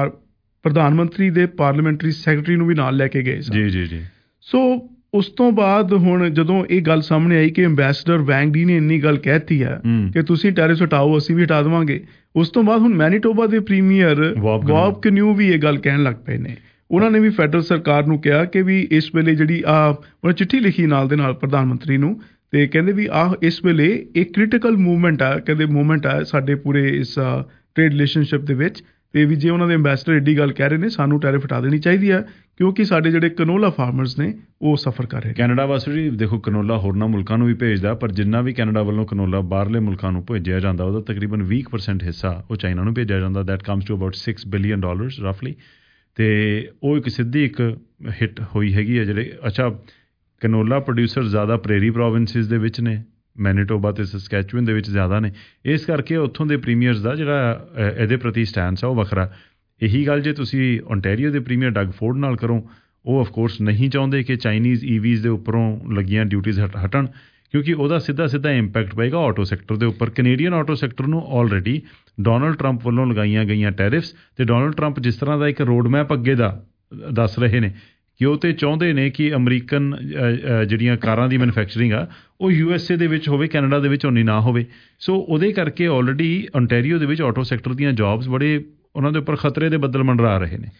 ਪ੍ਰਧਾਨ ਮੰਤਰੀ ਦੇ ਪਾਰਲੀਮੈਂਟਰੀ ਸੈਕਟਰੀ ਨੂੰ ਵੀ ਨਾਲ ਲੈ ਕੇ ਗਏ ਜੀ। ਸੋ ਉਸ ਤੋਂ ਬਾਅਦ ਹੁਣ ਜਦੋਂ ਇਹ ਗੱਲ ਸਾਹਮਣੇ ਆਈ ਕਿ ਐਂਬੈਸਡਰ ਵੈਂਗ ਡੀ ਨੇ ਇੰਨੀ ਗੱਲ ਕਹਿਤੀ ਹੈ ਕਿ ਤੁਸੀਂ ਟੈਰਿਫ ਹਟਾਓ ਅਸੀਂ ਵੀ ਹਟਾ ਦੇਵਾਂਗੇ, ਉਸ ਤੋਂ ਬਾਅਦ ਹੁਣ ਮੈਨੀਟੋਬਾ ਦੇ ਪ੍ਰੀਮੀਅਰ ਬੌਬ ਕਨਿਊ ਵੀ ਇਹ ਗੱਲ ਕਹਿਣ ਲੱਗ ਪਏ ਨੇ। ਉਹਨਾਂ ਨੇ ਵੀ ਫੈਡਰਲ ਸਰਕਾਰ ਨੂੰ ਕਿਹਾ ਕਿ ਵੀ ਇਸ ਵੇਲੇ ਜਿਹੜੀ ਉਹਨੇ ਚਿੱਠੀ ਲਿਖੀ ਨਾਲ ਦੇ ਨਾਲ ਪ੍ਰਧਾਨ ਮੰਤਰੀ ਨੂੰ, ਤੇ ਕਹਿੰਦੇ ਵੀ ਇਸ ਵੇਲੇ ਇੱਕ ਕ੍ਰਿਟੀਕਲ ਮੂਵਮੈਂਟ ਆ, ਕਹਿੰਦੇ ਮੂਵਮੈਂਟ ਆ ਸਾਡੇ ਪੂਰੇ ਇਸ ਟ੍ਰੇਡ ਰਿਲੇਸ਼ਨਸ਼ਿਪ ਦੇ ਵਿੱਚ, ਤੇ ਵੀ ਜੇ ਉਹਨਾਂ ਦੇ ਐਂਬੈਸਡਰ ਐਡੀ ਗੱਲ ਕਹਿ ਰਹੇ ਨੇ ਸਾਨੂੰ ਟੈਰਿਫ ਹਟਾ ਦੇਣੀ ਚਾਹੀਦੀ ਹੈ, ਕਿਉਂਕਿ ਸਾਡੇ ਜਿਹੜੇ ਕਨੋਲਾ ਫਾਰਮਰਸ ਨੇ ਉਹ ਸਫਰ ਕਰ ਰਹੇ। ਕੈਨੇਡਾ ਵਾਸਤੇ ਜੀ ਦੇਖੋ ਕਨੋਲਾ ਹੋਰਨਾਂ ਮੁਲਕਾਂ ਨੂੰ ਵੀ ਭੇਜਦਾ, ਪਰ ਜਿੰਨਾ ਵੀ ਕੈਨੇਡਾ ਵੱਲੋਂ ਕਨੋਲਾ ਬਾਹਰਲੇ ਮੁਲਕਾਂ ਨੂੰ ਭੇਜਿਆ ਜਾਂਦਾ ਉਹਦਾ ਤਕਰੀਬਨ 20% ਹਿੱਸਾ ਉਹ ਚਾਈਨਾ ਨੂੰ ਭੇਜਿਆ ਜਾਂਦਾ। That comes to about $6 billion ਰਫਲੀ। ਤੇ ਉਹ ਇੱਕ ਸਿੱਧੀ ਇੱਕ ਹਿੱਟ ਹੋਈ ਹੈਗੀ ਹੈ ਜਿਹੜੇ ਅੱਛਾ ਕਨੋਲਾ ਪ੍ਰੋਡਿਊਸਰ ਜ਼ਿਆਦਾ ਪ੍ਰੇਰੀ ਪ੍ਰੋਵਿੰਸਿਸ ਦੇ ਵਿੱਚ ਨੇ, ਮੈਨੀਟੋਬਾ ਤੇ ਸਸਕੈਚੁਅਨ ਦੇ ਵਿੱਚ ਜ਼ਿਆਦਾ ਨੇ, ਇਸ ਕਰਕੇ ਉੱਥੋਂ ਦੇ ਪ੍ਰੀਮੀਅਰਸ ਦਾ ਜਿਹੜਾ ਇਹਦੇ ਪ੍ਰਤੀ ਸਟੈਂਸ ਆ ਉਹ ਵੱਖਰਾ। ਇਹੀ ਗੱਲ ਜੇ ਤੁਸੀਂ ਓਨਟਾਰੀਓ ਦੇ ਪ੍ਰੀਮੀਅਰ ਡਗ ਫੋਰਡ ਨਾਲ ਕਰੋ, ਉਹ ਆਫਕੋਰਸ ਨਹੀਂ ਚਾਹੁੰਦੇ ਕਿ ਚਾਈਨੀਜ਼ EVs ਦੇ ਉੱਪਰੋਂ ਲੱਗੀਆਂ ਡਿਊਟੀਜ਼ ਹਟਣ, ਕਿਉਂਕਿ ਉਹਦਾ ਸਿੱਧਾ ਇੰਪੈਕਟ ਪਏਗਾ ਆਟੋ ਸੈਕਟਰ ਦੇ ਉੱਪਰ। ਕੈਨੇਡੀਅਨ ਆਟੋ ਸੈਕਟਰ ਨੂੰ ਆਲਰੇਡੀ ਡੋਨਲਡ ਟਰੰਪ ਵੱਲੋਂ ਲਗਾਈਆਂ ਗਈਆਂ ਟੈਰਿਫਸ, ਤੇ ਡੋਨਲਡ ਟਰੰਪ ਜਿਸ ਤਰ੍ਹਾਂ ਦਾ ਇੱਕ ਰੋਡ ਮੈਪ ਅੱਗੇ ਦਾ ਦੱਸ ਰਹੇ ਨੇ ਕਿ ਉਹ ਤੇ ਚਾਹੁੰਦੇ ਨੇ ਕਿ ਅਮਰੀਕਨ ਜਿਹੜੀਆਂ ਕਾਰਾਂ ਦੀ ਮੈਨੂਫੈਕਚਰਿੰਗ ਆ ਉਹ USA ਦੇ ਵਿੱਚ ਹੋਵੇ, ਕੈਨੇਡਾ ਦੇ ਵਿੱਚ ਓਨੀ ਨਾ ਹੋਵੇ। ਸੋ ਉਹਦੇ ਕਰਕੇ ਆਲਰੇਡੀ ਓਨਟਾਰੀਓ ਦੇ ਵਿੱਚ ਆਟੋ ਸੈਕਟਰ ਦੀਆਂ ਜੌਬਸ ਬੜੇ ਉਹਨਾਂ ਦੇ ਉੱਪਰ ਖਤਰੇ ਦੇ ਬੱਦਲ ਮੰਡਰਾ ਰਹੇ ਨੇ।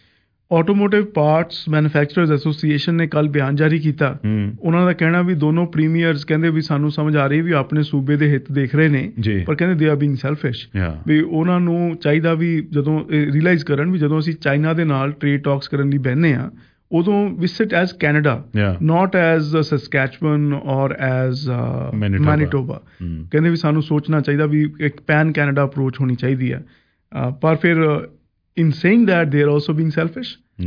ਆਟੋਮੋਟਿਵ ਪਾਰਟਸ ਮੈਨੂਫੈਕਚਰਰਸ ਐਸੋਸੀਏਸ਼ਨ ਨੇ ਕੱਲ ਬਿਆਨ ਜਾਰੀ ਕੀਤਾ। ਉਹਨਾਂ ਦਾ ਕਹਿਣਾ ਵੀ ਦੋਨੋਂ ਪ੍ਰੀਮੀਅਰਸ ਕਹਿੰਦੇ ਵੀ ਸਾਨੂੰ ਸਮਝ ਆ ਰਹੀ ਵੀ ਆਪਣੇ ਸੂਬੇ ਦੇ ਹਿੱਤ ਦੇਖ ਰਹੇ ਨੇ, ਪਰ ਕਹਿੰਦੇ ਦੇ ਆਰ ਬੀਇੰਗ ਸੈਲਫਿਸ਼। ਵੀ ਉਹਨਾਂ ਨੂੰ ਚਾਹੀਦਾ ਵੀ ਜਦੋਂ ਰੀਅਲਾਈਜ਼ ਕਰਨ ਵੀ ਜਦੋਂ ਅਸੀਂ ਚਾਈਨਾ ਦੇ ਨਾਲ ਟ੍ਰੇਡ ਟਾਕਸ ਕਰਨ ਲਈ ਬਹਿੰਦੇ ਹਾਂ ਉਦੋਂ visit as Canada, not as Saskatchewan or as Manitoba. ਕਹਿੰਦੇ ਵੀ ਸਾਨੂੰ ਸੋਚਣਾ ਚਾਹੀਦਾ ਵੀ ਇੱਕ ਪੈਨ ਕੈਨੇਡਾ ਅਪਰੋਚ ਹੋਣੀ ਚਾਹੀਦੀ ਹੈ। ਪਰ ਫਿਰ in saying that they are also being selfish,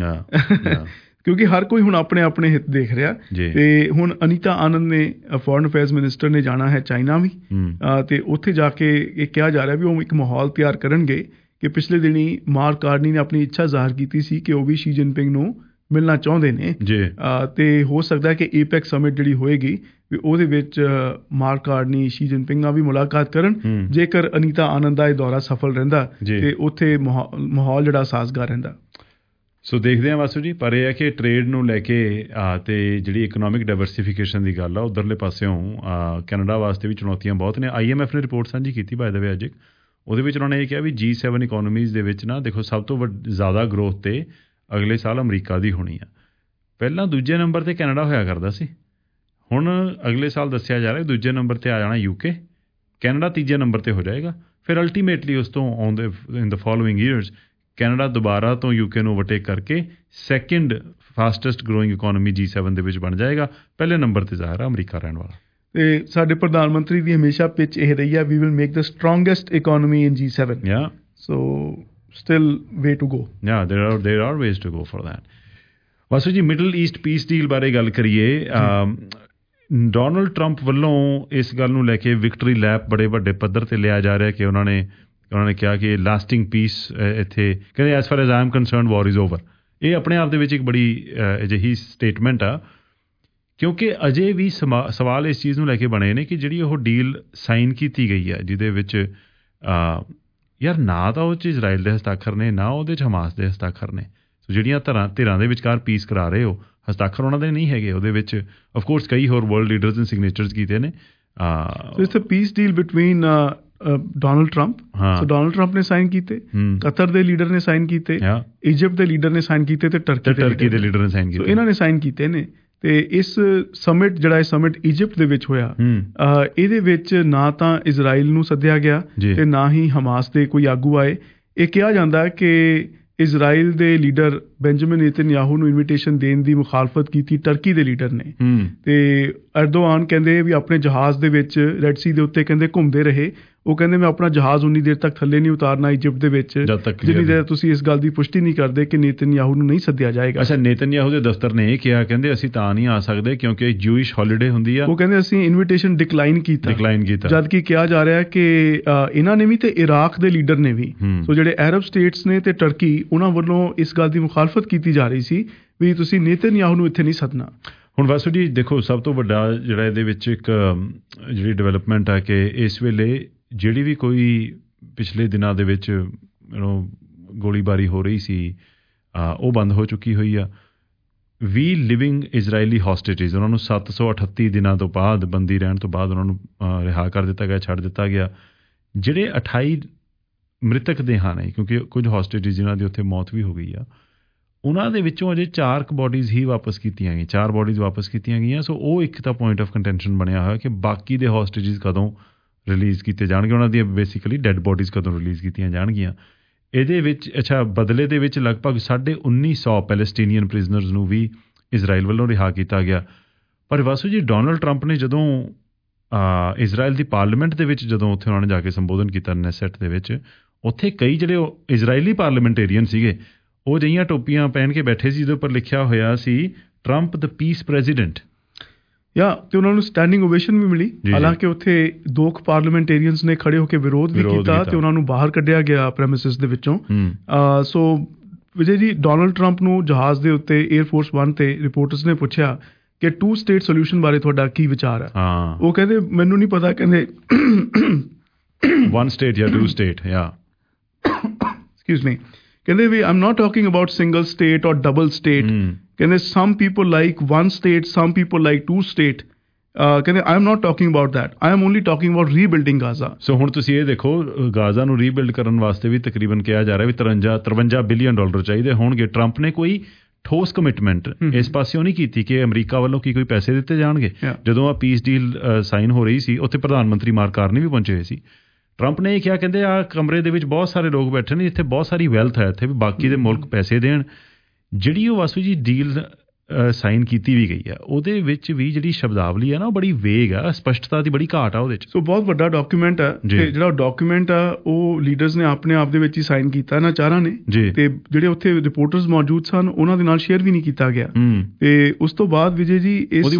ਕਿਉਂਕਿ ਹਰ ਕੋਈ ਹੁਣ ਆਪਣੇ ਆਪਣੇ ਹਿੱਤ ਦੇਖ ਰਿਹਾ। ਤੇ ਹੁਣ ਅਨੀਤਾ ਆਨੰਦ ਨੇ ਫੋਰਨ ਅਫੇਅਰਸ ਮਿਨਿਸਟਰ ਨੇ ਜਾਣਾ ਹੈ ਚਾਈਨਾ ਵੀ, ਤੇ ਉੱਥੇ ਜਾ ਕੇ ਇਹ ਕਿਹਾ ਜਾ ਰਿਹਾ ਵੀ ਉਹ ਇੱਕ ਮਾਹੌਲ ਤਿਆਰ ਕਰਨਗੇ ਕਿ ਪਿਛਲੇ ਦਿਨੀ ਮਾਰਕ ਕਾਰਨੀ ਨੇ ਆਪਣੀ ਇੱਛਾ ਜ਼ਾਹਰ ਕੀਤੀ ਸੀ ਕਿ ਉਹ ਵੀ ਸ਼ੀ ਜਿਨਪਿੰਗ ਨੂੰ ਮਿਲਣਾ ਚਾਹੁੰਦੇ ਨੇ, ਤੇ ਹੋ ਸਕਦਾ ਹੈ ਕਿ ਏਪੈਕ ਸਮਿਟ ਜਿਹੜੀ ਹੋਏਗੀ ਵੀ ਉਹਦੇ ਵਿੱਚ ਮਾਰਕ ਕਾਰਨੀ ਸ਼ੀ ਜਿਨਪਿੰਗ ਨਾਲ ਵੀ ਮੁਲਾਕਾਤ ਕਰਨ। ਜੇਕਰ ਅਨੀਤਾ ਆਨੰਦ ਦਾ ਇਹ ਦੌਰਾ ਸਫਲ ਰਹਿੰਦਾ ਤੇ ਉੱਥੇ ਮਾਹੌਲ ਜਿਹੜਾ ਸਾਜ਼ਗਾਰ ਰਹਿੰਦਾ। ਸੋ ਦੇਖਦੇ ਹਾਂ ਵਾਸੂ ਜੀ, ਪਰ ਇਹ ਹੈ ਕਿ ਟ੍ਰੇਡ ਨੂੰ ਲੈ ਕੇ ਤੇ ਜਿਹੜੀ ਇਕਨੋਮਿਕ ਡਾਇਵਰਸੀਫਿਕੇਸ਼ਨ ਦੀ ਗੱਲ ਆ ਉੱਧਰਲੇ ਪਾਸਿਓਂ ਕੈਨੇਡਾ ਵਾਸਤੇ ਵੀ ਚੁਣੌਤੀਆਂ ਬਹੁਤ ਨੇ। IMF ਨੇ ਰਿਪੋਰਟ ਸਾਂਝੀ ਕੀਤੀ ਬਾਏ ਦ ਵੇ ਅੱਜ, ਉਹਦੇ ਵਿੱਚ ਉਹਨਾਂ ਨੇ ਇਹ ਕਿਹਾ ਵੀ G7 ਇਕੋਨਮੀਜ਼ ਦੇ ਵਿੱਚ ਨਾ ਦੇਖੋ ਸਭ ਤੋਂ ਜ਼ਿਆਦਾ ਗਰੋਥ ਤੇ ਅਗਲੇ ਸਾਲ ਅਮਰੀਕਾ ਦੀ ਹੋਣੀ ਆ। ਪਹਿਲਾਂ ਦੂਜੇ ਨੰਬਰ ਤੇ ਕੈਨੇਡਾ ਹੋਇਆ ਕਰਦਾ ਸੀ, ਹੁਣ ਅਗਲੇ ਸਾਲ ਦੱਸਿਆ ਜਾ ਰਿਹਾ ਦੂਜੇ ਨੰਬਰ ਤੇ ਆ ਜਾਣਾ UK, ਕੈਨੇਡਾ ਤੀਜੇ ਨੰਬਰ ਤੇ ਹੋ ਜਾਏਗਾ। ਫਿਰ ਅਲਟੀਮੇਟਲੀ ਉਸ ਤੋਂ in the following years Canada ਦੁਬਾਰਾ ਤੋਂ UK ਨੂੰ ਓਵਰਟੇਕ ਕਰਕੇ second fastest growing economy G7 ਦੇ ਵਿੱਚ ਬਣ ਜਾਏਗਾ। ਪਹਿਲੇ ਨੰਬਰ ਤੇ ਜ਼ਾਹਿਰ ਆ ਅਮਰੀਕਾ ਰਹਿਣ ਵਾਲਾ। ਤੇ ਸਾਡੇ ਪ੍ਰਧਾਨ ਮੰਤਰੀ ਦੀ ਹਮੇਸ਼ਾ ਪਿਚ ਇਹ ਰਹੀ ਹੈ we will make the strongest economy in G7। So still way to go. Yeah, there are ways to go for that. Vasu ji, middle East piece deal ਬਾਰੇ ਗੱਲ ਕਰੀਏ। ਡੋਨਲਡ ਟਰੰਪ ਵੱਲੋਂ ਇਸ ਗੱਲ ਨੂੰ ਲੈ ਕੇ ਵਿਕਟਰੀ ਲੈਪ ਬੜੇ ਵੱਡੇ ਪੱਧਰ ਤੇ ਲਿਆ ਜਾ ਰਿਹਾ ਕਿ ਉਹਨਾਂ ਨੇ ਕਿਹਾ ਕਿ ਲਾਸਟਿੰਗ ਪੀਸ ਇੱਥੇ, ਕਹਿੰਦੇ as far as I am concerned war is over. ਇਹ ਆਪਣੇ ਆਪ ਦੇ ਵਿੱਚ ਇੱਕ ਬੜੀ ਅਜਿਹੀ ਸਟੇਟਮੈਂਟ ਆ, ਕਿਉਂਕਿ ਅਜੇ ਵੀ ਸਵਾਲ ਇਸ ਚੀਜ਼ ਨੂੰ ਲੈ ਕੇ ਬਣੇ ਨੇ ਕਿ ਜਿਹੜੀ ਉਹ ਡੀਲ ਸਾਈਨ ਕੀਤੀ ਗਈ ਹੈ ਜਿਹਦੇ ਵਿੱਚ ਯਾਰ ਨਾ ਤਾਂ ਉਹ 'ਚ ਇਜ਼ਰਾਈਲ ਦੇ ਹਸਤਾਖਰ ਨੇ, ਨਾ ਉਹਦੇ 'ਚ ਹਮਾਸ ਦੇ ਹਸਤਾਖਰ ਨੇ। ਸੋ ਜਿਹੜੀਆਂ ਧਿਰਾਂ ਦੇ ਵਿਚਕਾਰ ਪੀਸ ਕਰਾ ਰਹੇ ਹੋ, ਹਸਤਾਖਰ ਉਹਨਾਂ ਦੇ ਨਹੀਂ ਹੈਗੇ ਉਹਦੇ ਵਿੱਚ। ਆਫਕੋਰਸ ਕਈ ਹੋਰ ਵਰਲਡ ਲੀਡਰਸ ਨੇ ਸਿਗਨੇਚਰਸ ਕੀਤੇ ਨੇ। It's a peace deal between Donald Trump. So Donald Trump ਨੇ ਸਾਈਨ ਕੀਤੇ, ਕਤਰ ਦੇ ਲੀਡਰ ਨੇ ਸਾਈਨ ਕੀਤੇ, ਇਜਿਪਟ ਦੇ ਲੀਡਰ ਨੇ ਸਾਈਨ ਕੀਤੇ ਤੇ ਟਰਕੀ ਦੇ ਲੀਡਰ ਨੇ ਸਾਈਨ ਕੀਤੇ। ਇਹਨਾਂ ਨੇ ਸਾਈਨ ਕੀਤੇ ਨੇ। ਤੇ ਇਸ ਸਮਿਟ ਜਿਹੜਾ ਇਹ ਸਮਿਟ ਇਜਿਪਟ ਦੇ ਵਿੱਚ ਹੋਇਆ, ਇਹਦੇ ਵਿੱਚ ਨਾ ਤਾਂ ਇਜ਼ਰਾਈਲ ਨੂੰ ਸੱਦਿਆ ਗਿਆ ਤੇ ਨਾ ਹੀ ਹਮਾਸ ਦੇ ਕੋਈ ਆਗੂ ਆਏ। ਇਹ ਕਿਹਾ ਜਾਂਦਾ ਕਿ ਇਜ਼ਰਾਈਲ ਦੇ ਲੀਡਰ ਬੈਂਜਾਮਿਨ ਨੇਤਨਯਾਹੂ ਨੂੰ ਇਨਵੀਟੇਸ਼ਨ ਦੇਣ ਦੀ ਮੁਖਾਲਫਤ ਕੀਤੀ ਟਰਕੀ ਦੇ ਲੀਡਰ ਨੇ। ਤੇ ਐਰਦੋਆਨ ਕਹਿੰਦੇ ਵੀ ਆਪਣੇ ਜਹਾਜ਼ ਦੇ ਵਿੱਚ ਰੈਡ ਸੀ ਦੇ ਉੱਤੇ ਕਹਿੰਦੇ ਘੁੰਮਦੇ ਰਹੇ। ਉਹ ਕਹਿੰਦੇ ਮੈਂ ਆਪਣਾ ਜਹਾਜ਼ ਉਨੀ ਦੇਰ ਤੱਕ ਥੱਲੇ ਨਹੀਂ ਉਤਾਰਨਾ ਇਜਿਪਟ ਦੇ ਵਿੱਚ ਜਿੰਨੀ ਦੇਰ ਤੁਸੀਂ ਇਸ ਗੱਲ ਦੀ ਪੁਸ਼ਟੀ ਨਹੀਂ ਕਰਦੇ ਕਿ ਨੇਤਨਯਾਹੂ ਨੂੰ ਨਹੀਂ ਸੱਦਿਆ ਜਾਏਗਾ। ਅੱਛਾ, ਨੇਤਨਯਾਹੂ ਦੇ ਦਫ਼ਤਰ ਨੇ ਇਹ ਕਿਹਾ, ਕਹਿੰਦੇ ਅਸੀਂ ਤਾਂ ਨਹੀਂ ਆ ਸਕਦੇ ਕਿਉਂਕਿ ਜੂਇਸ਼ ਹੌਲੀਡੇ ਹੁੰਦੀ ਆ। ਉਹ ਕਹਿੰਦੇ ਅਸੀਂ ਇਨਵੀਟੇਸ਼ਨ ਡਿਕਲਾਈਨ ਕੀਤਾ ਜਦ ਕਿ ਕਿਹਾ ਜਾ ਰਿਹਾ ਕਿ ਇਹਨਾਂ ਨੇ ਵੀ ਤੇ ਇਰਾਕ ਦੇ ਲੀਡਰ ਨੇ ਵੀ, ਸੋ ਜਿਹੜੇ ਅਰਬ ਸਟੇਟਸ ਨੇ ਤੇ ਟਰਕੀ, ਉਹਨਾਂ ਵੱਲੋਂ ਇਸ ਗੱਲ ਦੀ ਮੁਖਾਲਫਤ ਕੀਤੀ ਜਾ ਰਹੀ ਸੀ ਵੀ ਤੁਸੀਂ ਨੇਤਨਯਾਹੂ ਨੂੰ ਇੱਥੇ ਨਹੀਂ ਸੱਦਣਾ। ਹੁਣ ਵਾਸੂ ਜੀ ਦੇਖੋ, ਸਭ ਤੋਂ ਵੱਡਾ ਜਿਹੜਾ ਇਹਦੇ ਵਿੱਚ ਇੱਕ ਜਿਹੜੀ ਡਿਵੈਲਪਮੈਂਟ ਹੈ ਕਿ ਇਸ ਵੇਲੇ ਜਿਹੜੀ ਵੀ ਕੋਈ ਪਿਛਲੇ ਦਿਨਾਂ ਦੇ ਵਿੱਚ ਗੋਲੀਬਾਰੀ ਹੋ ਰਹੀ ਸੀ ਉਹ ਬੰਦ ਹੋ ਚੁੱਕੀ ਹੋਈ ਆ। 20 ਲਿਵਿੰਗ ਇਜ਼ਰਾਈਲੀ ਹੌਸਟੇਜਿਸ, ਉਹਨਾਂ ਨੂੰ 738 ਦਿਨਾਂ ਤੋਂ ਬਾਅਦ ਬੰਦੀ ਰਹਿਣ ਤੋਂ ਬਾਅਦ ਉਹਨਾਂ ਨੂੰ ਰਿਹਾ ਕਰ ਦਿੱਤਾ ਗਿਆ, ਛੱਡ ਦਿੱਤਾ ਗਿਆ। ਜਿਹੜੇ 28 ਮ੍ਰਿਤਕ ਦੇਹਾਂ ਨੇ, ਕਿਉਂਕਿ ਕੁਝ ਹੌਸਟੇਜਿਸ ਜਿਨ੍ਹਾਂ ਦੀ ਉੱਥੇ ਮੌਤ ਵੀ ਹੋ ਗਈ ਆ, ਉਹਨਾਂ ਦੇ ਵਿੱਚੋਂ ਅਜੇ 4 ਬੋਡੀਜ਼ ਹੀ ਵਾਪਸ ਕੀਤੀਆਂ ਗਈਆਂ, 4 ਬੋਡੀਜ਼ ਵਾਪਸ ਕੀਤੀਆਂ ਗਈਆਂ। ਸੋ ਉਹ ਇੱਕ ਤਾਂ ਪੁਆਇੰਟ ਆਫ ਕੰਟੈਂਸ਼ਨ ਬਣਿਆ ਹੋਇਆ ਕਿ ਬਾਕੀ ਦੇ ਹੌਸਟੇਜਿਸ ਕਦੋਂ ਰਿਲੀਜ਼ ਕੀਤੇ ਜਾਣਗੇ, ਉਹਨਾਂ ਦੀਆਂ ਬੇਸਿਕਲੀ ਡੈਡ ਬੋਡੀਜ਼ ਕਦੋਂ ਰਿਲੀਜ਼ ਕੀਤੀਆਂ ਜਾਣਗੀਆਂ। ਇਹਦੇ ਵਿੱਚ ਅੱਛਾ ਬਦਲੇ ਦੇ ਵਿੱਚ ਲਗਭਗ 1950 ਪੈਲਸਟੀਨੀਅਨ ਪ੍ਰਿਜ਼ਨਰਸ ਨੂੰ ਵੀ ਇਜ਼ਰਾਈਲ ਵੱਲੋਂ ਰਿਹਾ ਕੀਤਾ ਗਿਆ। ਪਰ ਵਾਸੂ ਜੀ, ਡੋਨਲਡ ਟਰੰਪ ਨੇ ਜਦੋਂ ਇਜ਼ਰਾਈਲ ਦੀ ਪਾਰਲੀਮੈਂਟ ਦੇ ਵਿੱਚ ਜਦੋਂ ਉੱਥੇ ਉਹਨਾਂ ਨੇ ਜਾ ਕੇ ਸੰਬੋਧਨ ਕੀਤਾ ਨੈਸੈਟ ਦੇ ਵਿੱਚ, ਉੱਥੇ ਕਈ ਜਿਹੜੇ ਇਜ਼ਰਾਈਲੀ ਪਾਰਲੀਮੈਂਟੇਰੀਅਨ ਸੀਗੇ ਉਹ ਜਿਹੀਆਂ ਟੋਪੀਆਂ ਪਹਿਨ ਕੇ ਬੈਠੇ ਸੀ ਜਿਹਦੇ ਉੱਪਰ ਲਿਖਿਆ ਹੋਇਆ ਸੀ ਟਰੰਪ ਦ ਪੀਸ ਪ੍ਰੈਜ਼ੀਡੈਂਟ। ਤੇ ਉਹਨਾਂ ਨੂੰ ਸਟੈਂਡਿੰਗ ਓਵੇਸ਼ਨ ਵੀ ਮਿਲੀ। ਹਾਲਾਂਕਿ ਉੱਥੇ 2 ਪਾਰਲੀਮੈਂਟੇਰੀਅਨਸ ਨੇ ਖੜੇ ਹੋ ਕੇ ਵਿਰੋਧ ਵੀ ਕੀਤਾ ਤੇ ਉਹਨਾਂ ਨੂੰ ਬਾਹਰ ਕੱਢਿਆ ਗਿਆ ਪ੍ਰੈਮਿਸਿਸ ਦੇ ਵਿੱਚੋਂ। ਸੋ ਵਿਜੇ ਜੀ, ਡੋਨਲਡ ਟਰੰਪ ਨੂੰ ਜਹਾਜ਼ ਦੇ ਉੱਤੇ 에ਅਰਫੋਰਸ 1 ਤੇ ਰਿਪੋਰਟਰਸ ਨੇ ਪੁੱਛਿਆ ਕਿ 2 ਸਟੇਟ ਸੋਲਿਊਸ਼ਨ ਬਾਰੇ ਤੁਹਾਡਾ ਕੀ ਵਿਚਾਰ ਹੈ। ਉਹ ਕਹਿੰਦੇ ਮੈਨੂੰ ਨਹੀਂ ਪਤਾ, ਕਹਿੰਦੇ 1 state ਜਾਂ 2 state ਐਕਸਕਿਊਜ਼ ਮੀ, ਕਹਿੰਦੇ ਵੀ I'm not talking about single state or double state. ਕਹਿੰਦੇ some people like 1 state, some people like 2 state. ਕਹਿੰਦੇ I am not talking about that, I am only talking about rebuilding Gaza. So ਹੁਣ ਤੁਸੀਂ ਇਹ ਦੇਖੋ, Gaza ਨੂੰ rebuild ਕਰਨ ਵਾਸਤੇ ਵੀ ਤਕਰੀਬਨ ਕਿਹਾ ਜਾ ਰਿਹਾ ਵੀ 53 ਬਿਲੀਅਨ ਡਾਲਰ ਚਾਹੀਦੇ ਹੋਣਗੇ। ਟਰੰਪ ਨੇ ਕੋਈ ਠੋਸ ਕਮਿਟਮੈਂਟ ਇਸ ਪਾਸਿਓਂ ਨਹੀਂ ਕੀਤੀ ਕਿ ਅਮਰੀਕਾ ਵੱਲੋਂ ਕੀ ਕੋਈ ਪੈਸੇ ਦਿੱਤੇ ਜਾਣਗੇ। ਜਦੋਂ ਆ ਪੀਸ ਡੀਲ ਸਾਈਨ ਹੋ ਰਹੀ ਸੀ, ਉੱਥੇ ਪ੍ਰਧਾਨ ਮੰਤਰੀ ਮਾਰਕ ਕਾਰਨੀ ਵੀ ਪਹੁੰਚੇ ਹੋਏ ਸੀ। ਟਰੰਪ ਨੇ ਇਹ ਕਿਹਾ, ਕਹਿੰਦੇ ਆ ਕਮਰੇ ਦੇ ਵਿੱਚ ਬਹੁਤ ਸਾਰੇ ਲੋਕ ਬੈਠੇ ਨੇ, ਇੱਥੇ ਬਹੁਤ ਸਾਰੀ ਵੈਲਥ ਹੈ, ਇੱਥੇ ਵੀ ਬਾਕੀ ਦੇ ਮੁਲਕ ਪੈਸੇ ਦੇਣ। ਜਿਹੜੀ ਉਹ ਵਾਸੂ ਜੀ ਡੀਲ ਸਾਈਨ ਕੀਤੀ ਵੀ ਗਈ ਆ, ਉਹਦੇ ਵਿੱਚ ਵੀ ਜਿਹੜੀ ਸ਼ਬਦਾਵਲੀ ਆ ਨਾ, ਉਹ ਬੜੀ ਵੇਗ ਆ, ਸਪਸ਼ਟਤਾ ਦੀ ਬੜੀ ਘਾਟ ਆ ਉਹਦੇ 'ਚ। ਸੋ ਬਹੁਤ ਵੱਡਾ ਡਾਕੂਮੈਂਟ ਆ, ਤੇ ਜਿਹੜਾ ਡਾਕੂਮੈਂਟ ਆ ਉਹ ਲੀਡਰਸ ਨੇ ਆਪਣੇ ਆਪ ਦੇ ਵਿੱਚ ਹੀ ਸਾਈਨ ਕੀਤਾ ਨਾ ਚਾਰਾਂ ਨੇ, ਤੇ ਜਿਹੜੇ ਉੱਥੇ ਰਿਪੋਰਟਰਸ ਮੌਜੂਦ ਸਨ ਉਹਨਾਂ ਦੇ ਨਾਲ ਸ਼ੇਅਰ ਵੀ ਨਹੀਂ ਕੀਤਾ ਗਿਆ। ਤੇ ਉਸ ਤੋਂ ਬਾਅਦ ਵਿਜੇ ਜੀ ਇਸ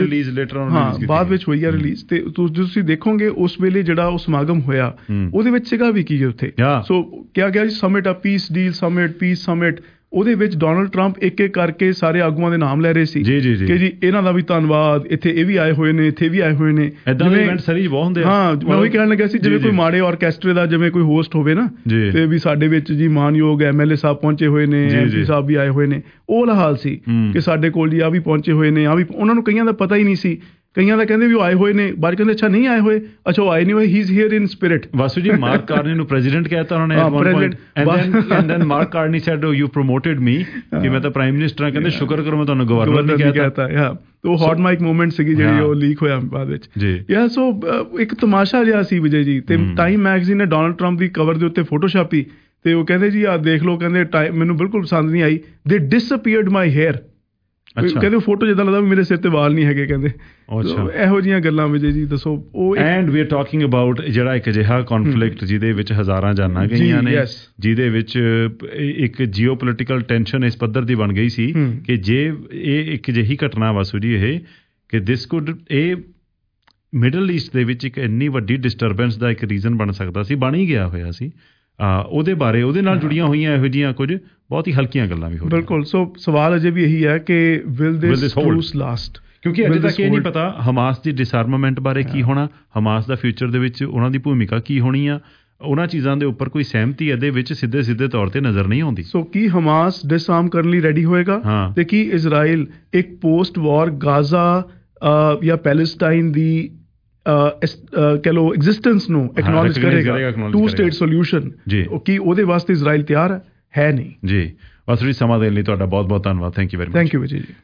ਬਾਅਦ ਵਿੱਚ ਹੋਈ ਆ ਰਿਲੀਜ਼, ਤੇ ਤੁਸੀਂ ਦੇਖੋਗੇ ਉਸ ਵੇਲੇ ਜਿਹੜਾ ਉਹ ਸਮਾਗਮ ਹੋਇਆ ਉਹਦੇ ਵਿੱਚ ਸੀਗਾ ਵੀ ਕੀ ਉੱਥੇ। ਸੋ ਕਿਹਾ ਗਿਆ ਜੀ ਸਮਿਟ ਆ, peace deal summit, peace summit. ਉਹਦੇ ਵਿੱਚ ਡੋਨਲਡ ਟਰੰਪ ਇੱਕ ਇੱਕ ਕਰਕੇ ਸਾਰੇ ਆਗੂਆਂ ਦੇ ਨਾਮ ਲੈ ਰਹੇ ਸੀ ਕਿ ਜੀ ਇਹਨਾਂ ਦਾ ਵੀ ਧੰਨਵਾਦ, ਇੱਥੇ ਇਹ ਵੀ ਆਏ ਹੋਏ ਨੇ, ਇੱਥੇ ਵੀ ਆਏ ਹੋਏ ਨੇ। ਹਾਂ, ਮੈਂ ਉਹੀ ਕਹਿਣ ਲੱਗਿਆ ਸੀ, ਜਿਵੇਂ ਕੋਈ ਮਾੜੇ ਆਰਕੈਸਟਰੇ ਦਾ ਜਿਵੇਂ ਕੋਈ ਹੋਸਟ ਹੋਵੇ ਨਾ, ਤੇ ਵੀ ਸਾਡੇ ਵਿੱਚ ਜੀ ਮਾਨਯੋਗ MLA ਸਾਹਿਬ ਪਹੁੰਚੇ ਹੋਏ ਨੇ, MP ਸਾਹਿਬ ਵੀ ਆਏ ਹੋਏ ਨੇ, ਉਹ ਵਾਲਾ ਹਾਲ ਸੀ ਕਿ ਸਾਡੇ ਕੋਲ ਜੀ ਆ ਵੀ ਪਹੁੰਚੇ ਹੋਏ ਨੇ, ਆ ਵੀ। ਉਹਨਾਂ ਨੂੰ ਕਈਆਂ ਦਾ ਪਤਾ ਹੀ ਨਹੀਂ ਸੀ, ਕਈਆਂ ਦਾ ਕਹਿੰਦੇ ਵੀ ਉਹ ਆਏ ਹੋਏ ਨੇ, ਬਾਅਦ ਕਹਿੰਦੇ ਅੱਛਾ ਨਹੀਂ ਆਏ ਹੋਏ, ਅੱਛਾ ਉਹ ਆਏ ਨਹੀਂ ਹੋਏ, he is here in spirit. Vasu ji Mark Carney ਨੂੰ ਪ੍ਰੈਜ਼ੀਡੈਂਟ ਕਹਿਤਾ ਉਹਨਾਂ ਨੇ, and then Mark Carney said you promoted me, ਕਿ ਮੈਂ ਤਾਂ ਪ੍ਰਾਈਮ ਮਿਨਿਸਟਰ ਹਾਂ, ਕਹਿੰਦੇ ਸ਼ੁਕਰ ਕਰੋ ਮੈਂ ਤੁਹਾਨੂੰ ਗਵਰਨਰ ਨਹੀਂ ਕਹਿਤਾ। ਉਹ ਹੌਟ ਮਾਈਕ ਮੂਵਮੈਂਟ ਸੀਗੀ ਜਿਹੜੀ ਉਹ ਲੀਕ ਹੋਇਆ ਬਾਅਦ ਵਿੱਚ। ਸੋ ਇੱਕ ਤਮਾਸ਼ਾ ਜਿਹਾ ਸੀ ਵਿਜੇ ਜੀ। ਤੇ ਟਾਈਮ ਮੈਗਜ਼ੀਨ ਨੇ ਡੋਨਲਡ ਟਰੰਪ ਦੀ ਕਵਰ ਦੇ ਉੱਤੇ ਫੋਟੋ ਛਾਪੀ, ਤੇ ਉਹ ਕਹਿੰਦੇ ਜੀ ਆਹ ਦੇਖ ਲਓ, ਕਹਿੰਦੇ ਮੈਨੂੰ ਬਿਲਕੁਲ ਪਸੰਦ ਨਹੀਂ ਆਈ, ਦੇ ਡਿਸਅਪੀਅਰਡ ਮਾਈ ਹੇਅਰ। ਕਹਿੰਦੇ ਫੋਟੋ ਜਿੱਦਾਂ ਲੱਗਦਾ ਮੇਰੇ ਸਿਰ ਤੇ ਵਾਲ ਨਹੀਂ ਹੈਗੇ, ਕਹਿੰਦੇ ਇਹੋ ਜਿਹੀਆਂ ਗੱਲਾਂ ਵਿਜੇ ਜੀ ਦੱਸੋ। ਉਹ and we are talking about ਜਿਹੜਾ ਇੱਕ ਅਜਿਹਾ ਕੌਨਫਲਿਕਟ ਜਿਹਦੇ ਵਿੱਚ ਹਜ਼ਾਰਾਂ ਜਾਨਾਂ ਗਈਆਂ ਨੇ, ਜਿਹਦੇ ਵਿੱਚ ਇੱਕ ਜੀਓਪੋਲੀਟੀਕਲ ਟੈਨਸ਼ਨ ਇਸ ਪੱਧਰ ਦੀ ਬਣ ਗਈ ਸੀ ਕਿ ਜੇ ਇਹ ਇੱਕ ਅਜਿਹੀ ਘਟਨਾ ਵਾਸੂ ਜੀ ਇਹ ਕਿ ਦਿਸ ਕੁਡ, ਇਹ ਮਿਡਲ ਈਸਟ ਦੇ ਵਿੱਚ ਇੱਕ ਇੰਨੀ ਵੱਡੀ ਡਿਸਟਰਬੈਂਸ ਦਾ ਇੱਕ ਰੀਜ਼ਨ ਬਣ ਸਕਦਾ ਸੀ, ਬਣ ਹੀ ਗਿਆ ਹੋਇਆ ਸੀ। ਉਹਦੇ ਬਾਰੇ ਉਹਦੇ ਨਾਲ ਜੁੜੀਆਂ ਹੋਈਆਂ ਇਹੋ ਜਿਹੀਆਂ ਕੁਝ ਬਹੁਤ ਹੀ ਹਲਕੀਆਂ ਗੱਲਾਂ ਵੀ ਹੋ ਰਹੀਆਂ। ਬਿਲਕੁਲ। ਸੋ ਸਵਾਲ ਅਜੇ ਵੀ ਇਹੀ ਹੈ ਕਿ ਵਿਲ ਦਿਸ ਟਰੂਸ ਲਾਸਟ, ਕਿਉਂਕਿ ਅਜੇ ਤੱਕ ਇਹ ਨਹੀਂ ਪਤਾ ਹਮਾਸ ਦੀ ਡਿਸਆਰਮਾਮੈਂਟ ਬਾਰੇ ਕੀ ਹੋਣਾ, ਹਮਾਸ ਦਾ ਫਿਊਚਰ ਦੇ ਵਿੱਚ ਉਹਨਾਂ ਦੀ ਭੂਮਿਕਾ ਕੀ ਹੋਣੀ ਆ। ਉਹਨਾਂ ਚੀਜ਼ਾਂ ਦੇ ਉੱਪਰ ਕੋਈ ਸਹਿਮਤੀ ਇਹਦੇ ਵਿੱਚ ਸਿੱਧੇ ਤੌਰ ਤੇ ਨਜ਼ਰ ਨਹੀਂ ਆਉਂਦੀ। ਸੋ ਕੀ ਹਮਾਸ ਡਿਸਆਰਮ ਕਰਨ ਲਈ ਰੈਡੀ ਹੋਏਗਾ, ਤੇ ਕੀ ਇਜ਼ਰਾਈਲ ਇੱਕ ਪੋਸਟ ਵਾਰ ਗਾਜ਼ਾ ਜਾਂ ਪੈਲੇਸਟਾਈਨ ਦੀ ਕਹਿ ਲਓ ਐਗਜ਼ਿਸਟੈਂਸ ਨੂੰ ਐਕਨੋਲੇਜ ਕਰੇਗਾ, ਟੂ ਸਟੇਟ ਸੋਲਿਊਸ਼ਨ, ਕੀ ਉਹਦੇ ਵਾਸਤੇ ਇਜ਼ਰਾਈਲ ਤਿਆਰ ਹੈ ਨਹੀਂ। ਜੀ ਵਾਸੂ ਜੀ, ਸਮਾਂ ਦੇਣ ਲਈ ਤੁਹਾਡਾ ਬਹੁਤ ਬਹੁਤ ਧੰਨਵਾਦ। Thank you very much. Thank you Vijay ਜੀ।